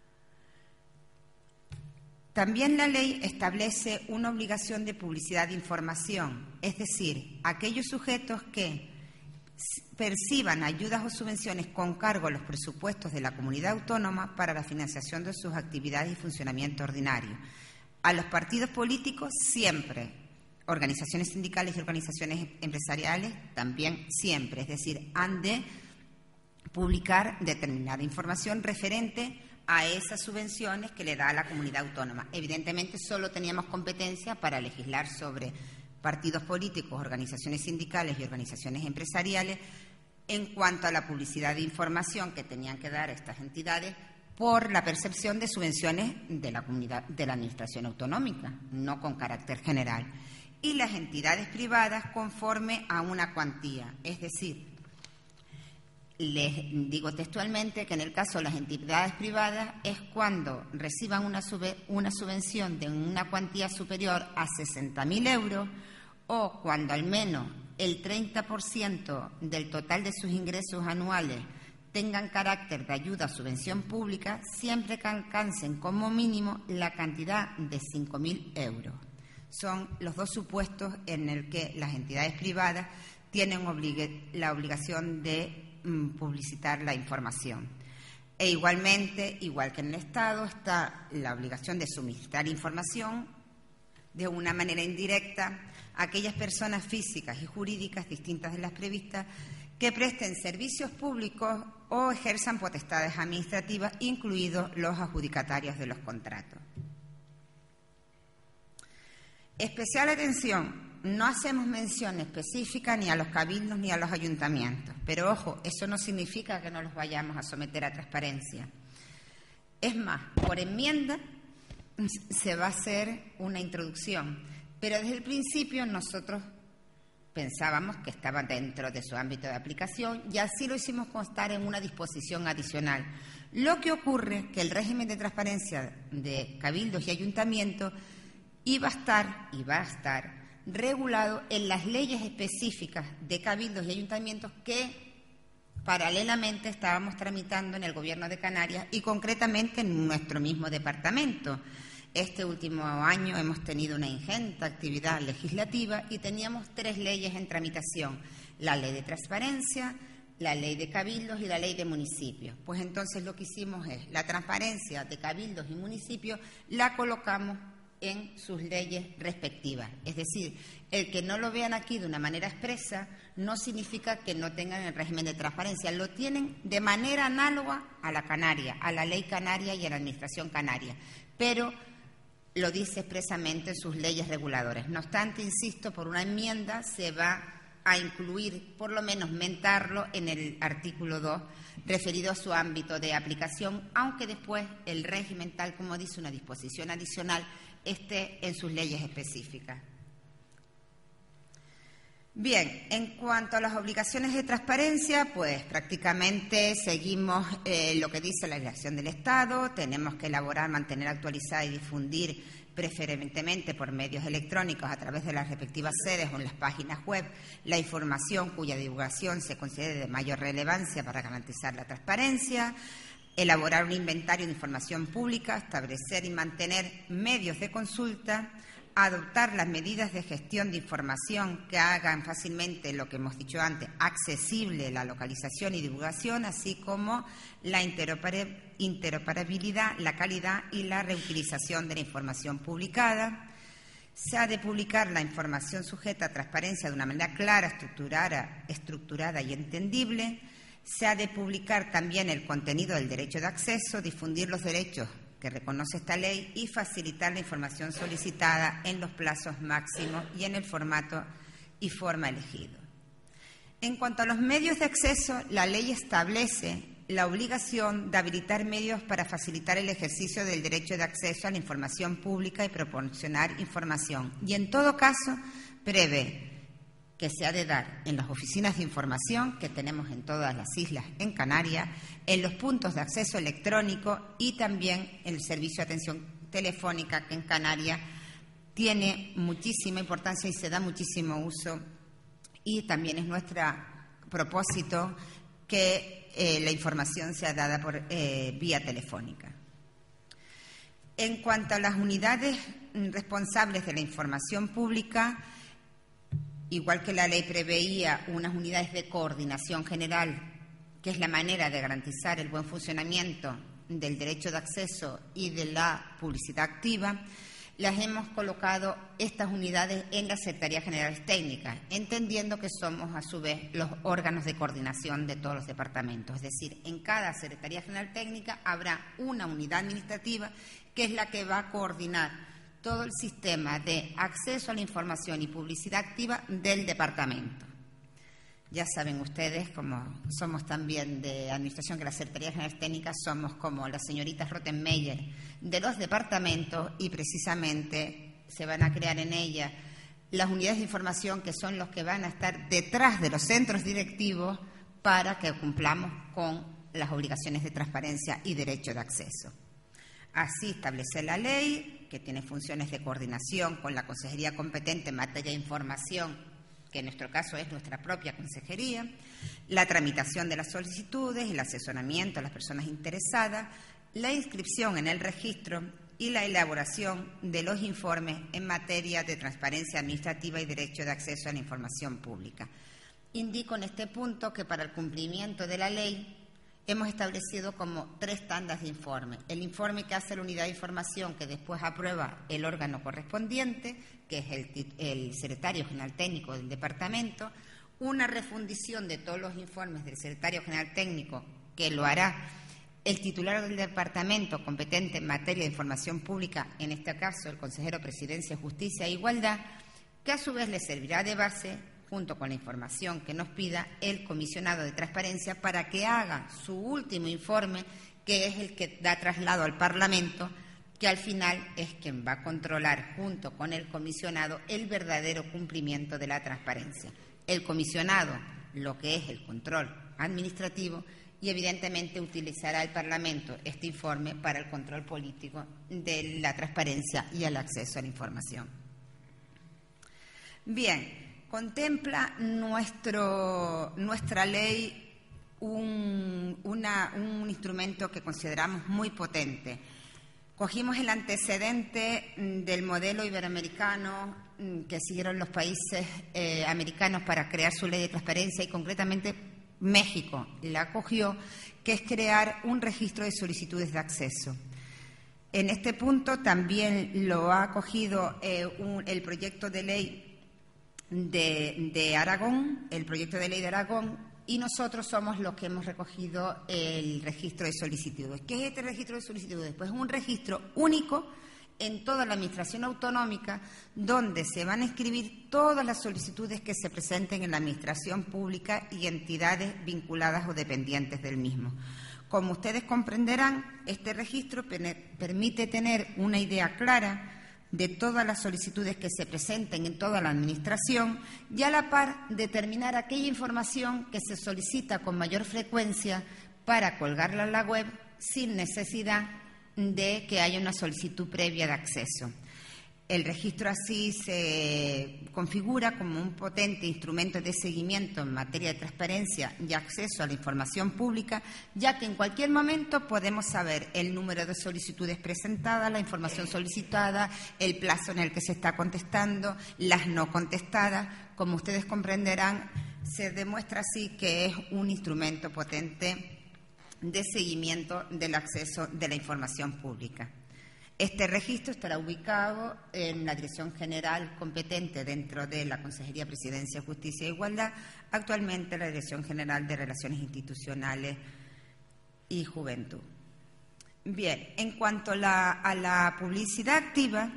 También la ley establece una obligación de publicidad de información, es decir, aquellos sujetos que perciban ayudas o subvenciones con cargo a los presupuestos de la comunidad autónoma para la financiación de sus actividades y funcionamiento ordinario. A los partidos políticos siempre, organizaciones sindicales y organizaciones empresariales también siempre, es decir, han de publicar determinada información referente a esas subvenciones que le da a la comunidad autónoma. Evidentemente, solo teníamos competencia para legislar sobre partidos políticos, organizaciones sindicales y organizaciones empresariales en cuanto a la publicidad de información que tenían que dar estas entidades por la percepción de subvenciones de la comunidad, de la administración autonómica, no con carácter general. Y las entidades privadas conforme a una cuantía, es decir, les digo textualmente que en el caso de las entidades privadas es cuando reciban una, sub- una subvención de una cuantía superior a sesenta mil euros o cuando al menos el treinta por ciento del total de sus ingresos anuales tengan carácter de ayuda o subvención pública, siempre que alcancen como mínimo la cantidad de cinco mil euros. Son los dos supuestos en el que las entidades privadas tienen obligue- la obligación de publicitar la información. E igualmente, igual que en el Estado, está la obligación de suministrar información de una manera indirecta a aquellas personas físicas y jurídicas distintas de las previstas que presten servicios públicos o ejerzan potestades administrativas, incluidos los adjudicatarios de los contratos. Especial atención. No hacemos mención específica ni a los cabildos ni a los ayuntamientos, pero ojo, eso no significa que no los vayamos a someter a transparencia. Es más, por enmienda se va a hacer una introducción, pero desde el principio nosotros pensábamos que estaban dentro de su ámbito de aplicación y así lo hicimos constar en una disposición adicional. Lo que ocurre es que el régimen de transparencia de cabildos y ayuntamientos iba a estar, y va a estar, regulado en las leyes específicas de cabildos y ayuntamientos que paralelamente estábamos tramitando en el Gobierno de Canarias y concretamente en nuestro mismo departamento. Este último año hemos tenido una ingente actividad legislativa y teníamos tres leyes en tramitación: la Ley de Transparencia, la Ley de Cabildos y la Ley de Municipios. Pues entonces lo que hicimos es la transparencia de cabildos y municipios la colocamos en sus leyes respectivas. Es decir, el que no lo vean aquí de una manera expresa no significa que no tengan el régimen de transparencia. Lo tienen de manera análoga a la canaria, a la ley canaria y a la administración canaria, pero lo dice expresamente en sus leyes reguladoras. No obstante, insisto, por una enmienda se va a incluir, por lo menos mentarlo, en el artículo dos, referido a su ámbito de aplicación, aunque después el régimen, tal como dice una disposición adicional, esté en sus leyes específicas. Bien, en cuanto a las obligaciones de transparencia, pues prácticamente seguimos eh, lo que dice la legislación del Estado. Tenemos que elaborar, mantener actualizada y difundir preferentemente por medios electrónicos a través de las respectivas sedes o en las páginas web la información cuya divulgación se considere de mayor relevancia para garantizar la transparencia, elaborar un inventario de información pública, establecer y mantener medios de consulta, adoptar las medidas de gestión de información que hagan fácilmente, lo que hemos dicho antes, accesible la localización y divulgación, así como la interoperabilidad, la calidad y la reutilización de la información publicada. Se ha de publicar la información sujeta a transparencia de una manera clara, estructurada, estructurada y entendible. Se ha de publicar también el contenido del derecho de acceso, difundir los derechos que reconoce esta ley y facilitar la información solicitada en los plazos máximos y en el formato y forma elegido. En cuanto a los medios de acceso, la ley establece la obligación de habilitar medios para facilitar el ejercicio del derecho de acceso a la información pública y proporcionar información. Y en todo caso, prevé que se ha de dar en las oficinas de información que tenemos en todas las islas en Canarias, en los puntos de acceso electrónico y también en el servicio de atención telefónica, que en Canarias tiene muchísima importancia y se da muchísimo uso, y también es nuestro propósito que eh, la información sea dada por eh, vía telefónica. En cuanto a las unidades responsables de la información pública, igual que la ley preveía unas unidades de coordinación general, que es la manera de garantizar el buen funcionamiento del derecho de acceso y de la publicidad activa, las hemos colocado estas unidades en las Secretarías Generales Técnicas, entendiendo que somos a su vez los órganos de coordinación de todos los departamentos. Es decir, en cada Secretaría General Técnica habrá una unidad administrativa que es la que va a coordinar todo el sistema de acceso a la información y publicidad activa del departamento. Ya saben ustedes, como somos también de administración, que las Secretarías Generales Técnicas somos como las señoritas Rottenmeier de los departamentos, y precisamente se van a crear en ellas las unidades de información que son los que van a estar detrás de los centros directivos para que cumplamos con las obligaciones de transparencia y derecho de acceso. Así establece la ley, que tiene funciones de coordinación con la consejería competente en materia de información, que en nuestro caso es nuestra propia consejería, la tramitación de las solicitudes, el asesoramiento a las personas interesadas, la inscripción en el registro y la elaboración de los informes en materia de transparencia administrativa y derecho de acceso a la información pública. Indico en este punto que para el cumplimiento de la ley hemos establecido como tres tandas de informe. El informe que hace la unidad de información, que después aprueba el órgano correspondiente, que es el, el secretario general técnico del departamento, una refundición de todos los informes del secretario general técnico, que lo hará el titular del departamento competente en materia de información pública, en este caso el consejero Presidencia, Justicia e Igualdad, que a su vez le servirá de base junto con la información que nos pida el comisionado de transparencia para que haga su último informe, que es el que da traslado al Parlamento, que al final es quien va a controlar junto con el comisionado el verdadero cumplimiento de la transparencia. El comisionado, lo que es el control administrativo, y evidentemente utilizará el Parlamento este informe para el control político de la transparencia y el acceso a la información. Bien. Contempla nuestro, nuestra ley un, una, un instrumento que consideramos muy potente. Cogimos el antecedente del modelo iberoamericano que siguieron los países eh, americanos para crear su ley de transparencia, y concretamente México la cogió, que es crear un registro de solicitudes de acceso. En este punto también lo ha cogido eh, un, el proyecto de ley de, de Aragón, el proyecto de ley de Aragón, y nosotros somos los que hemos recogido el registro de solicitudes. ¿Qué es este registro de solicitudes? Pues es un registro único en toda la Administración autonómica, donde se van a inscribir todas las solicitudes que se presenten en la Administración pública y entidades vinculadas o dependientes del mismo. Como ustedes comprenderán, este registro permite tener una idea clara de todas las solicitudes que se presenten en toda la Administración y, a la par, determinar aquella información que se solicita con mayor frecuencia para colgarla en la web sin necesidad de que haya una solicitud previa de acceso. El registro así se configura como un potente instrumento de seguimiento en materia de transparencia y acceso a la información pública, ya que en cualquier momento podemos saber el número de solicitudes presentadas, la información solicitada, el plazo en el que se está contestando, las no contestadas. Como ustedes comprenderán, se demuestra así que es un instrumento potente de seguimiento del acceso de la información pública. Este registro estará ubicado en la Dirección General competente dentro de la Consejería de Presidencia, Justicia e Igualdad, actualmente la Dirección General de Relaciones Institucionales y Juventud. Bien, en cuanto a la, a la publicidad activa,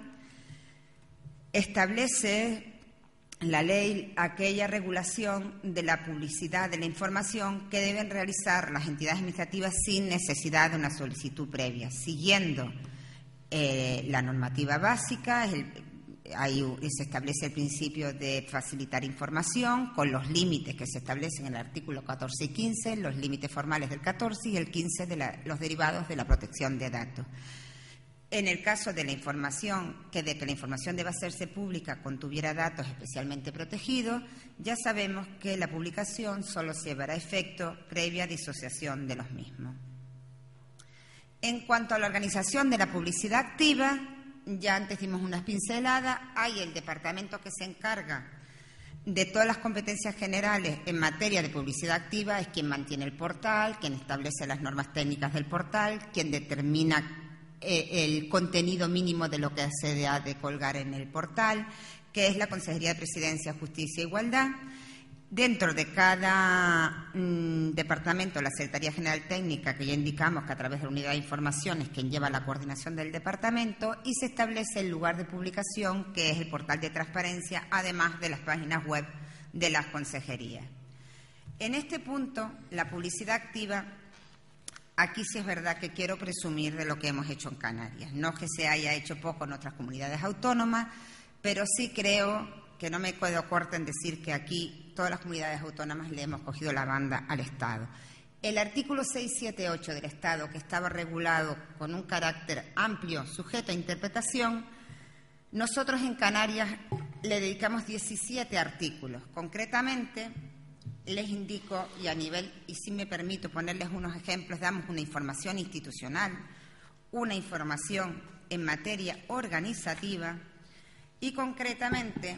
establece la ley aquella regulación de la publicidad de la información que deben realizar las entidades administrativas sin necesidad de una solicitud previa, siguiendo Eh, la normativa básica. El, ahí se establece el principio de facilitar información con los límites que se establecen en el artículo catorce y quince, los límites formales del catorce y el quince de la, los derivados de la protección de datos. En el caso de la información, que de que la información deba hacerse pública contuviera datos especialmente protegidos, ya sabemos que la publicación solo se llevará a efecto previa disociación de los mismos. En cuanto a la organización de la publicidad activa, ya antes dimos unas pinceladas. Hay el departamento que se encarga de todas las competencias generales en materia de publicidad activa, es quien mantiene el portal, quien establece las normas técnicas del portal, quien determina eh, el contenido mínimo de lo que se ha de colgar en el portal, que es la Consejería de Presidencia, Justicia e Igualdad. Dentro de cada mmm, departamento, la Secretaría General Técnica, que ya indicamos que a través de la Unidad de Información es quien lleva la coordinación del departamento, y se establece el lugar de publicación, que es el portal de transparencia, además de las páginas web de las consejerías. En este punto, la publicidad activa, aquí sí es verdad que quiero presumir de lo que hemos hecho en Canarias. No es que se haya hecho poco en otras comunidades autónomas, pero sí creo que no me quedo corta en decir que aquí todas las comunidades autónomas le hemos cogido la banda al Estado. El artículo seiscientos setenta y ocho del Estado, que estaba regulado con un carácter amplio, sujeto a interpretación, nosotros en Canarias le dedicamos diecisiete artículos. Concretamente, les indico, y a nivel, y si me permito ponerles unos ejemplos, damos una información institucional, una información en materia organizativa y, concretamente,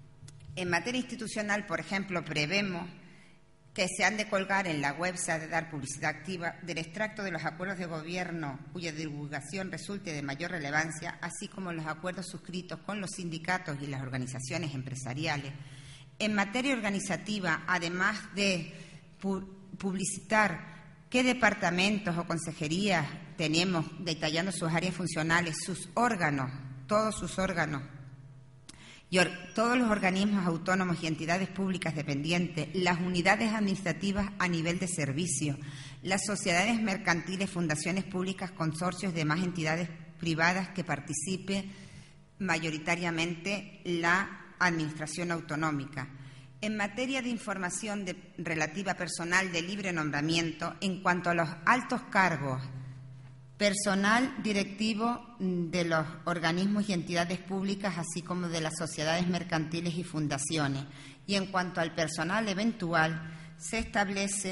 en materia institucional, por ejemplo, prevemos que se han de colgar en la web, se ha de dar publicidad activa del extracto de los acuerdos de gobierno cuya divulgación resulte de mayor relevancia, así como los acuerdos suscritos con los sindicatos y las organizaciones empresariales. En materia organizativa, además de pu- publicitar qué departamentos o consejerías tenemos, detallando sus áreas funcionales, sus órganos, todos sus órganos, y or- todos los organismos autónomos y entidades públicas dependientes, las unidades administrativas a nivel de servicio, las sociedades mercantiles, fundaciones públicas, consorcios, demás entidades privadas que participe mayoritariamente la Administración autonómica. En materia de información de, relativa a personal de libre nombramiento, en cuanto a los altos cargos, personal directivo de los organismos y entidades públicas, así como de las sociedades mercantiles y fundaciones. Y en cuanto al personal eventual, se establece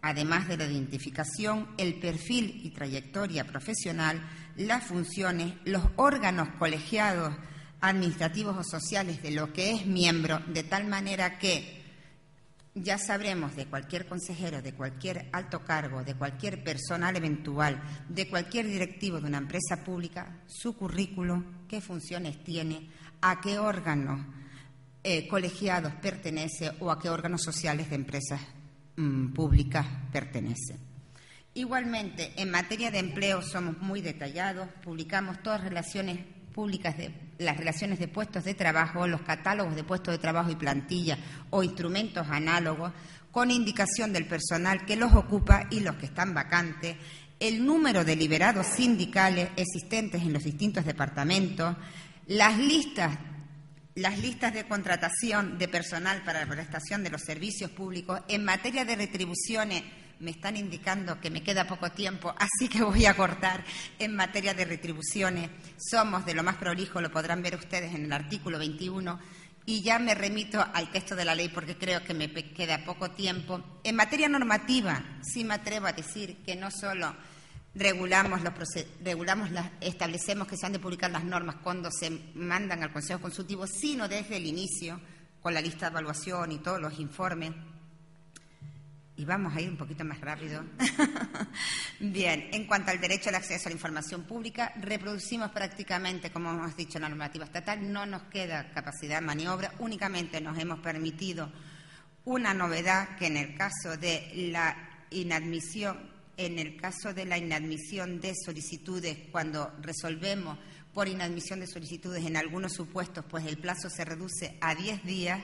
además de la identificación, el perfil y trayectoria profesional, las funciones, los órganos colegiados administrativos o sociales de lo que es miembro, de tal manera que ya sabremos de cualquier consejero, de cualquier alto cargo, de cualquier personal eventual, de cualquier directivo de una empresa pública, su currículum, qué funciones tiene, a qué órganos eh, colegiados pertenece o a qué órganos sociales de empresas mmm, públicas pertenece. Igualmente, en materia de empleo somos muy detallados, publicamos todas relaciones públicas de las relaciones de puestos de trabajo, los catálogos de puestos de trabajo y plantilla o instrumentos análogos con indicación del personal que los ocupa y los que están vacantes, el número de liberados sindicales existentes en los distintos departamentos, las listas, las listas de contratación de personal para la prestación de los servicios públicos. En materia de retribuciones, me están indicando que me queda poco tiempo, así que voy a cortar. En materia de retribuciones, somos de lo más prolijo, lo podrán ver ustedes en el artículo veintiuno, y ya me remito al texto de la ley porque creo que me queda poco tiempo. En materia normativa, sí me atrevo a decir que no solo regulamos, los regulamos las, establecemos que se han de publicar las normas cuando se mandan al Consejo Consultivo, sino desde el inicio, con la lista de evaluación y todos los informes. Y vamos a ir un poquito más rápido. Bien, en cuanto al derecho al acceso a la información pública, reproducimos prácticamente, como hemos dicho, la normativa estatal. No nos queda capacidad de maniobra, únicamente nos hemos permitido una novedad que en el caso de la inadmisión, en el caso de la inadmisión de solicitudes, cuando resolvemos por inadmisión de solicitudes en algunos supuestos, pues el plazo se reduce a diez días.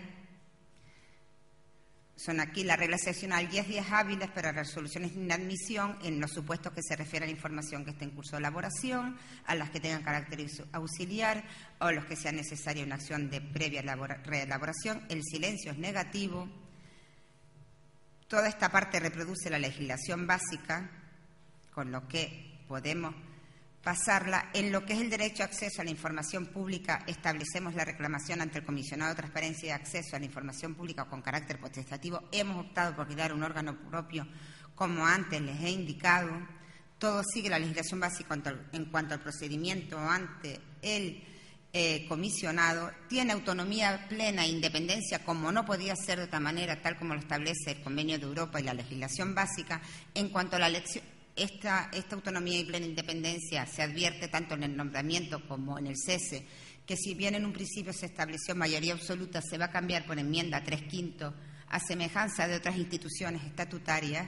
Son aquí la regla excepcional, diez días hábiles para resoluciones de inadmisión en los supuestos que se refiere a la información que esté en curso de elaboración, a las que tengan carácter auxiliar o a los que sea necesaria una acción de previa reelaboración. El silencio es negativo. Toda esta parte reproduce la legislación básica, con lo que podemos pasarla. En lo que es el derecho a acceso a la información pública, establecemos la reclamación ante el Comisionado de Transparencia y Acceso a la Información Pública con carácter potestativo. Hemos optado por crear un órgano propio, como antes les he indicado. Todo sigue la legislación básica en cuanto al procedimiento ante el eh, comisionado. Tiene autonomía plena e independencia, como no podía ser de otra manera, tal como lo establece el Convenio de Europa y la legislación básica. En cuanto a la elección, Esta, esta autonomía y plena independencia se advierte tanto en el nombramiento como en el cese, que si bien en un principio se estableció mayoría absoluta, se va a cambiar por enmienda a tres quintos, a semejanza de otras instituciones estatutarias,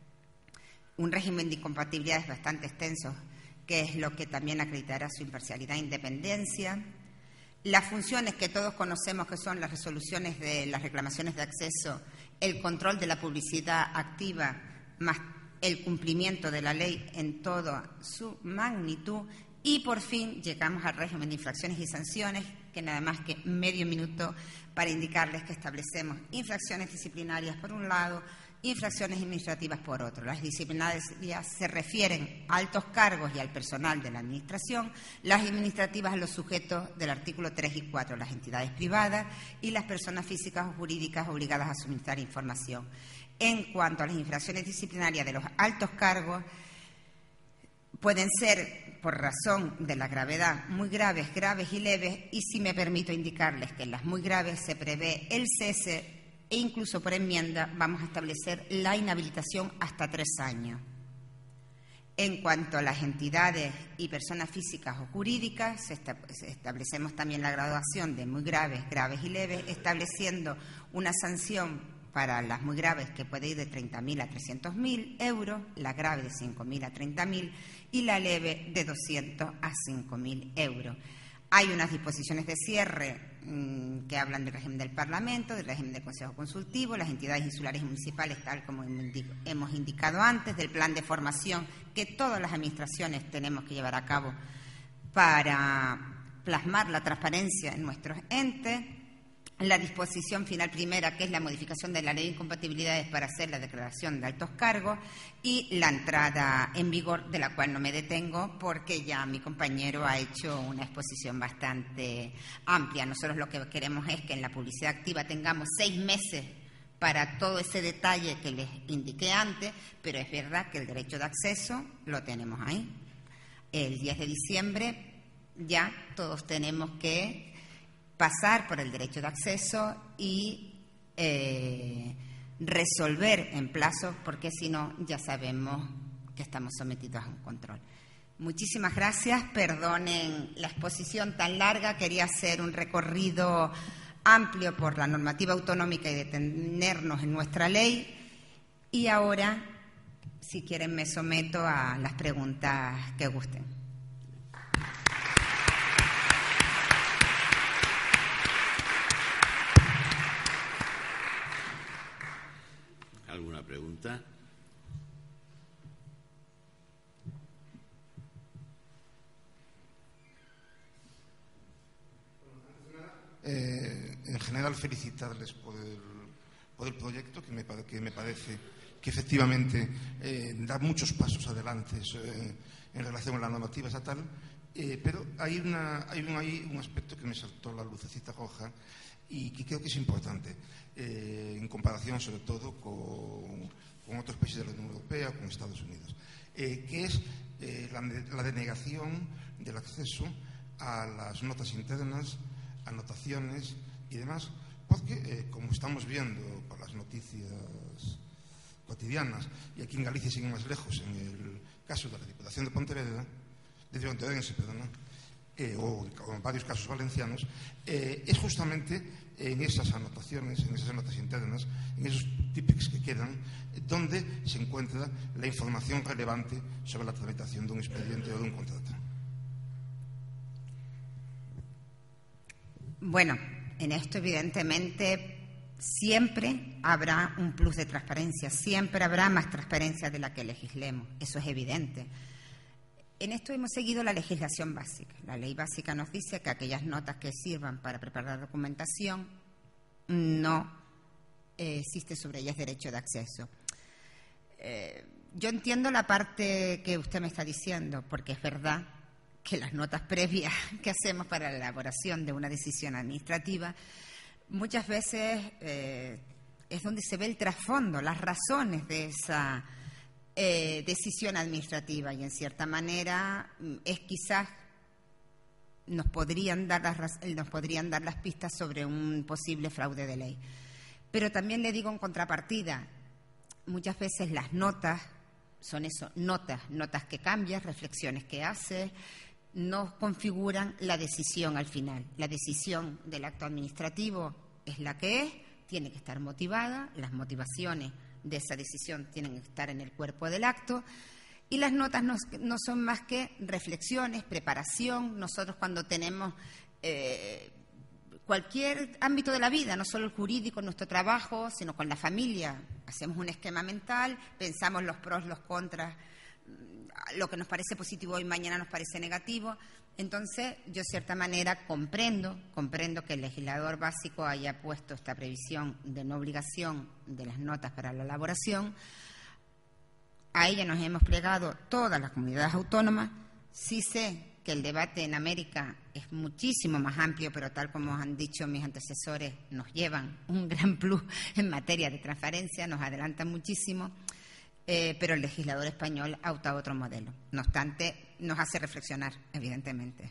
un régimen de incompatibilidades bastante extenso, que es lo que también acreditará su imparcialidad e independencia. Las funciones que todos conocemos, que son las resoluciones de las reclamaciones de acceso, el control de la publicidad activa, más el cumplimiento de la ley en toda su magnitud, y por fin llegamos al régimen de infracciones y sanciones, que nada más que medio minuto para indicarles que establecemos infracciones disciplinarias por un lado, infracciones administrativas por otro. Las disciplinarias se refieren a altos cargos y al personal de la Administración, las administrativas a los sujetos del artículo tres y cuatro, las entidades privadas y las personas físicas o jurídicas obligadas a suministrar información. En cuanto a las infracciones disciplinarias de los altos cargos, pueden ser, por razón de la gravedad, muy graves, graves y leves, y si me permito indicarles que en las muy graves se prevé el cese e incluso por enmienda vamos a establecer la inhabilitación hasta tres años. En cuanto a las entidades y personas físicas o jurídicas, establecemos también la graduación de muy graves, graves y leves, estableciendo una sanción para las muy graves que puede ir de treinta mil a trescientos mil euros, la grave de cinco mil a treinta mil y la leve de doscientos a cinco mil euros. Hay unas disposiciones de cierre mmm, que hablan del régimen del Parlamento, del régimen del Consejo Consultivo, las entidades insulares y municipales, tal como hemos indicado antes, del plan de formación que todas las administraciones tenemos que llevar a cabo para plasmar la transparencia en nuestros entes. La disposición final primera, que es la modificación de la ley de incompatibilidades para hacer la declaración de altos cargos, y la entrada en vigor, de la cual no me detengo porque ya mi compañero ha hecho una exposición bastante amplia. Nosotros lo que queremos es que en la publicidad activa tengamos seis meses para todo ese detalle que les indiqué antes, pero es verdad que el derecho de acceso lo tenemos ahí. El diez de diciembre ya todos tenemos que pasar por el derecho de acceso y eh, resolver en plazo, porque si no ya sabemos que estamos sometidos a un control. Muchísimas gracias, perdonen la exposición tan larga, quería hacer un recorrido amplio por la normativa autonómica y detenernos en nuestra ley, y ahora, si quieren, me someto a las preguntas que gusten. ¿Alguna pregunta? Eh, en general, felicitarles por el, por el proyecto, que me, que me parece que efectivamente eh, da muchos pasos adelante eh, en relación a la normativa estatal, eh, pero hay, una, hay, un, hay un aspecto que me saltó la lucecita roja y que creo que es importante, eh, en comparación sobre todo con, con otros países de la Unión Europea o con Estados Unidos, eh, que es eh, la, la denegación del acceso a las notas internas, anotaciones y demás, porque, eh, como estamos viendo por las noticias cotidianas, y aquí en Galicia, sin ir más lejos, en el caso de la Diputación de Pontevedra, de Pontevedrense, perdón, eh, o, o en varios casos valencianos, eh, es justamente en esas anotaciones, en esas notas internas, en esos típicos que quedan, eh, donde se encuentra la información relevante sobre la tramitación de un expediente o de un contrato. Bueno, en esto evidentemente siempre habrá un plus de transparencia, siempre habrá más transparencia de la que legislemos, eso es evidente. En esto hemos seguido la legislación básica. La ley básica nos dice que aquellas notas que sirvan para preparar documentación no eh, existe sobre ellas derecho de acceso. Eh, yo entiendo la parte que usted me está diciendo, porque es verdad que las notas previas que hacemos para la elaboración de una decisión administrativa muchas veces eh, es donde se ve el trasfondo, las razones de esa eh, decisión administrativa, y en cierta manera es quizás nos podrían dar las, nos podrían dar las pistas sobre un posible fraude de ley. Pero también le digo en contrapartida, muchas veces las notas son eso, notas, notas que cambias, reflexiones que haces, no configuran la decisión al final. La decisión del acto administrativo es la que es, tiene que estar motivada, las motivaciones de esa decisión tienen que estar en el cuerpo del acto, y las notas no, no son más que reflexiones, preparación. Nosotros cuando tenemos eh, cualquier ámbito de la vida, no solo el jurídico, nuestro trabajo, sino con la familia, hacemos un esquema mental, pensamos los pros, los contras, lo que nos parece positivo hoy mañana nos parece negativo. Entonces, yo de cierta manera comprendo, comprendo que el legislador básico haya puesto esta previsión de no obligación de las notas para la elaboración. A ella nos hemos plegado todas las comunidades autónomas. Sí sé que el debate en América es muchísimo más amplio, pero tal como han dicho mis antecesores, nos llevan un gran plus en materia de transparencia, nos adelantan muchísimo. Eh, pero el legislador español ha optado otro modelo. No obstante, nos hace reflexionar, evidentemente.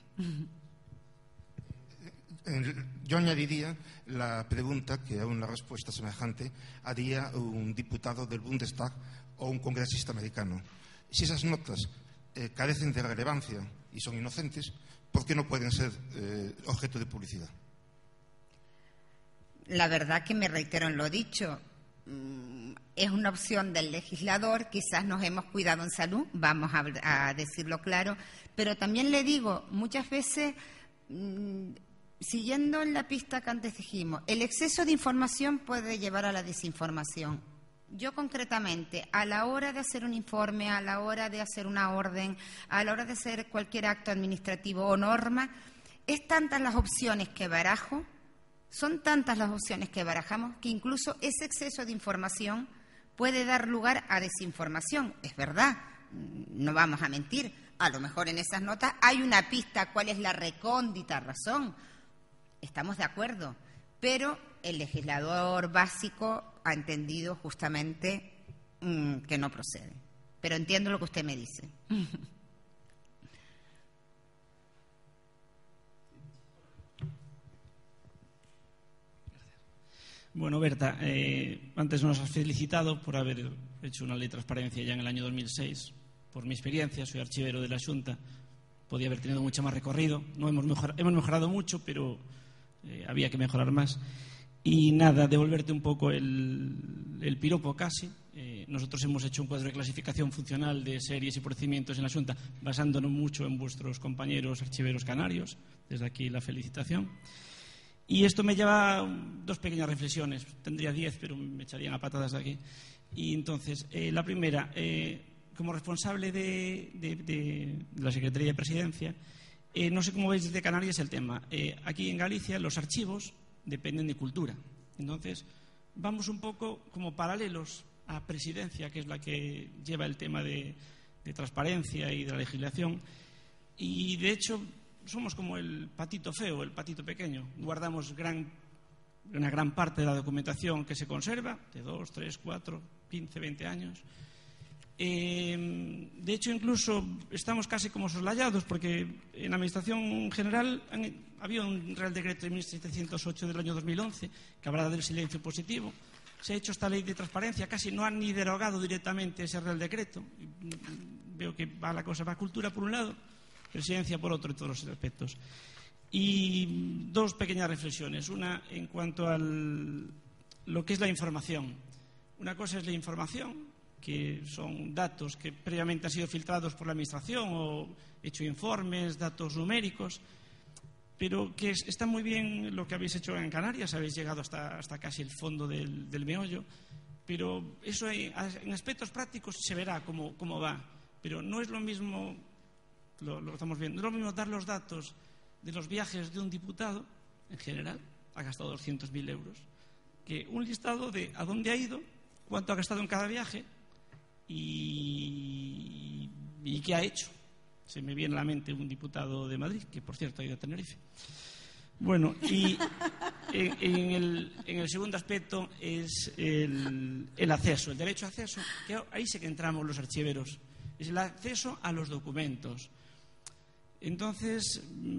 Yo añadiría la pregunta que a una respuesta semejante haría un diputado del Bundestag o un congresista americano. Si esas notas eh, carecen de relevancia y son inocentes, ¿por qué no pueden ser eh, objeto de publicidad? La verdad que me reitero en lo dicho. Es una opción del legislador, quizás nos hemos cuidado en salud, vamos a, a decirlo claro, pero también le digo, muchas veces, mmm, siguiendo en la pista que antes dijimos, el exceso de información puede llevar a la desinformación. Yo concretamente, a la hora de hacer un informe, a la hora de hacer una orden, a la hora de hacer cualquier acto administrativo o norma, es tantas las opciones que barajo, son tantas las opciones que barajamos que incluso ese exceso de información puede dar lugar a desinformación. Es verdad, no vamos a mentir, a lo mejor en esas notas hay una pista cuál es la recóndita razón. Estamos de acuerdo, pero el legislador básico ha entendido justamente mmm, que no procede. Pero entiendo lo que usted me dice. Bueno, Berta, eh, antes nos has felicitado por haber hecho una ley de transparencia ya en el año dos mil seis. Por mi experiencia, soy archivero de la Xunta, podía haber tenido mucho más recorrido. No hemos, mejor, hemos mejorado mucho, pero eh, había que mejorar más. Y nada, devolverte un poco el, el piropo casi. Eh, nosotros hemos hecho un cuadro de clasificación funcional de series y procedimientos en la Xunta, basándonos mucho en vuestros compañeros archiveros canarios. Desde aquí la felicitación. Y esto me lleva a dos pequeñas reflexiones. Tendría diez, pero me echarían a patadas de aquí. Y entonces, eh, la primera, eh, como responsable de, de, de la Secretaría de Presidencia, eh, no sé cómo veis desde Canarias el tema. Eh, aquí en Galicia los archivos dependen de cultura. Entonces, vamos un poco como paralelos a Presidencia, que es la que lleva el tema de, de transparencia y de la legislación. Y, de hecho, somos como el patito feo, el patito pequeño. Guardamos gran, una gran parte de la documentación que se conserva, de dos, tres, cuatro, quince, veinte años. Eh, de hecho, incluso estamos casi como soslayados, porque en la Administración General han, había un Real Decreto de mil setecientos ocho del año dos mil once que hablaba del silencio positivo. Se ha hecho esta ley de transparencia, casi no han ni derogado directamente ese Real Decreto. Veo que va la cosa, va a cultura por un lado, Presidencia por otro, en todos los aspectos. Y dos pequeñas reflexiones. Una en cuanto a lo que es la información. Una cosa es la información, que son datos que previamente han sido filtrados por la Administración o hecho informes, datos numéricos, pero que es, está muy bien lo que habéis hecho en Canarias, habéis llegado hasta, hasta casi el fondo del, del meollo, pero eso hay, en aspectos prácticos se verá cómo, cómo va, pero no es lo mismo, lo, lo estamos viendo, no es lo mismo dar los datos de los viajes de un diputado, en general, ha gastado doscientos mil euros, que un listado de a dónde ha ido, cuánto ha gastado en cada viaje y, y qué ha hecho. Se me viene a la mente un diputado de Madrid, que por cierto ha ido a Tenerife. Bueno, y en, en, el, en el segundo aspecto es el, el acceso, el derecho a acceso, que ahí sí que entramos los archiveros, es el acceso a los documentos. Entonces,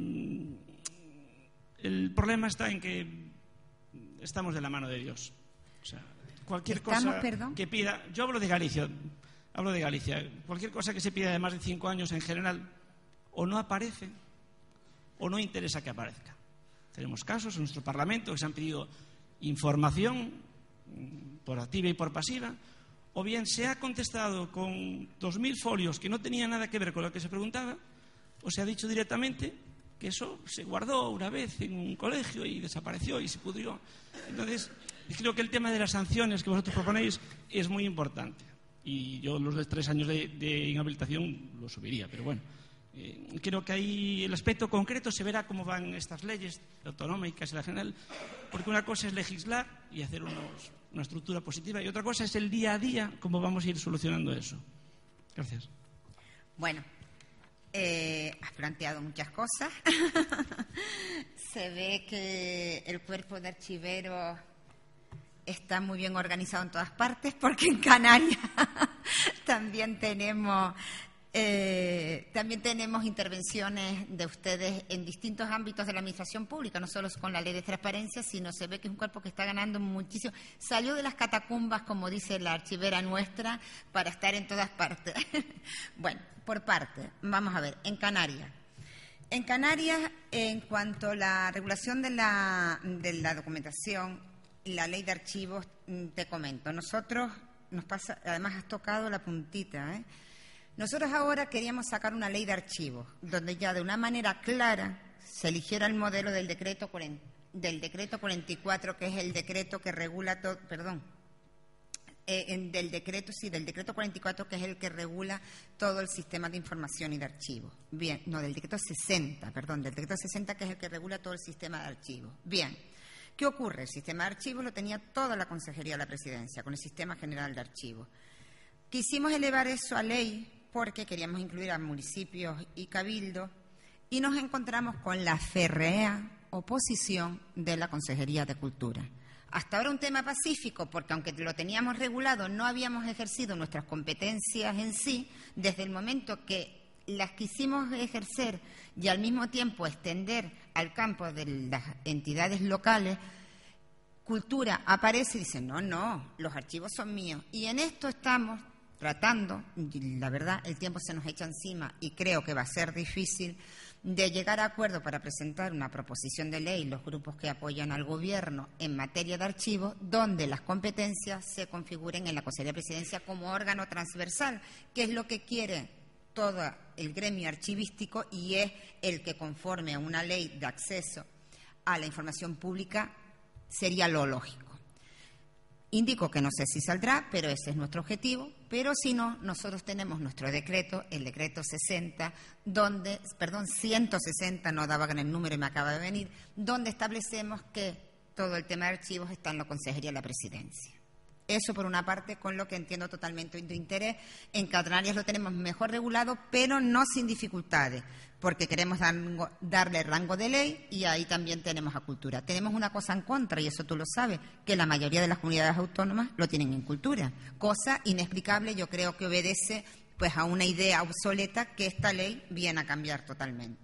el problema está en que estamos de la mano de Dios. O sea, cualquier ¿Estamos, cosa perdón? que pida, yo hablo de Galicia, hablo de Galicia, cualquier cosa que se pida de más de cinco años en general, o no aparece, o no interesa que aparezca. Tenemos casos en nuestro Parlamento que se han pedido información por activa y por pasiva, o bien se ha contestado con dos mil folios que no tenían nada que ver con lo que se preguntaba, o se ha dicho directamente que eso se guardó una vez en un colegio y desapareció y se pudrió. Entonces, creo que el tema de las sanciones que vosotros proponéis es muy importante. Y yo los de tres años de, de inhabilitación lo subiría, pero bueno. Eh, creo que ahí el aspecto concreto se verá cómo van estas leyes autonómicas y la general, porque una cosa es legislar y hacer unos, una estructura positiva y otra cosa es el día a día, cómo vamos a ir solucionando eso. Gracias. Bueno, eh, has planteado muchas cosas. Se ve que el cuerpo de archiveros está muy bien organizado en todas partes, porque en Canarias también tenemos eh, también tenemos intervenciones de ustedes en distintos ámbitos de la administración pública, no solo con la ley de transparencia, sino se ve que es un cuerpo que está ganando muchísimo. Salió de las catacumbas, como dice la archivera nuestra, para estar en todas partes. Bueno, por parte, vamos a ver, en Canarias. En Canarias, en cuanto a la regulación de la, de la documentación, la ley de archivos, te comento, nosotros, nos pasa, además has tocado la puntita, ¿eh? Nosotros ahora queríamos sacar una ley de archivos, donde ya de una manera clara se eligiera el modelo del decreto, del decreto cuarenta y cuatro, que es el decreto que regula todo, perdón, eh, del decreto, sí, del decreto cuarenta y cuatro, que es el que regula todo el sistema de información y de archivos. Bien, no, del decreto sesenta, perdón, del decreto sesenta, que es el que regula todo el sistema de archivos. Bien. ¿Qué ocurre? El sistema de archivos lo tenía toda la Consejería de la Presidencia, con el Sistema General de Archivos. Quisimos elevar eso a ley porque queríamos incluir a municipios y cabildos y nos encontramos con la férrea oposición de la Consejería de Cultura. Hasta ahora un tema pacífico, porque aunque lo teníamos regulado, no habíamos ejercido nuestras competencias en sí. Desde el momento que las quisimos ejercer y al mismo tiempo extender al campo de las entidades locales, Cultura aparece y dice, no, no, los archivos son míos. Y en esto estamos tratando, y la verdad el tiempo se nos echa encima y creo que va a ser difícil, de llegar a acuerdo para presentar una proposición de ley, los grupos que apoyan al Gobierno en materia de archivos, donde las competencias se configuren en la Consejería de Presidencia como órgano transversal, que es lo que quiere todo el gremio archivístico y es el que, conforme a una ley de acceso a la información pública, sería lo lógico. Indico que no sé si saldrá, pero ese es nuestro objetivo. Pero si no, nosotros tenemos nuestro decreto, el decreto sesenta, donde, perdón, ciento sesenta, no daba en el número y me acaba de venir, donde establecemos que todo el tema de archivos está en la Consejería de la Presidencia. Eso, por una parte, con lo que entiendo totalmente tu interés. En Canarias lo tenemos mejor regulado, pero no sin dificultades, porque queremos dar, darle rango de ley y ahí también tenemos a Cultura. Tenemos una cosa en contra, y eso tú lo sabes, que la mayoría de las comunidades autónomas lo tienen en Cultura. Cosa inexplicable, yo creo que obedece pues a una idea obsoleta que esta ley viene a cambiar totalmente.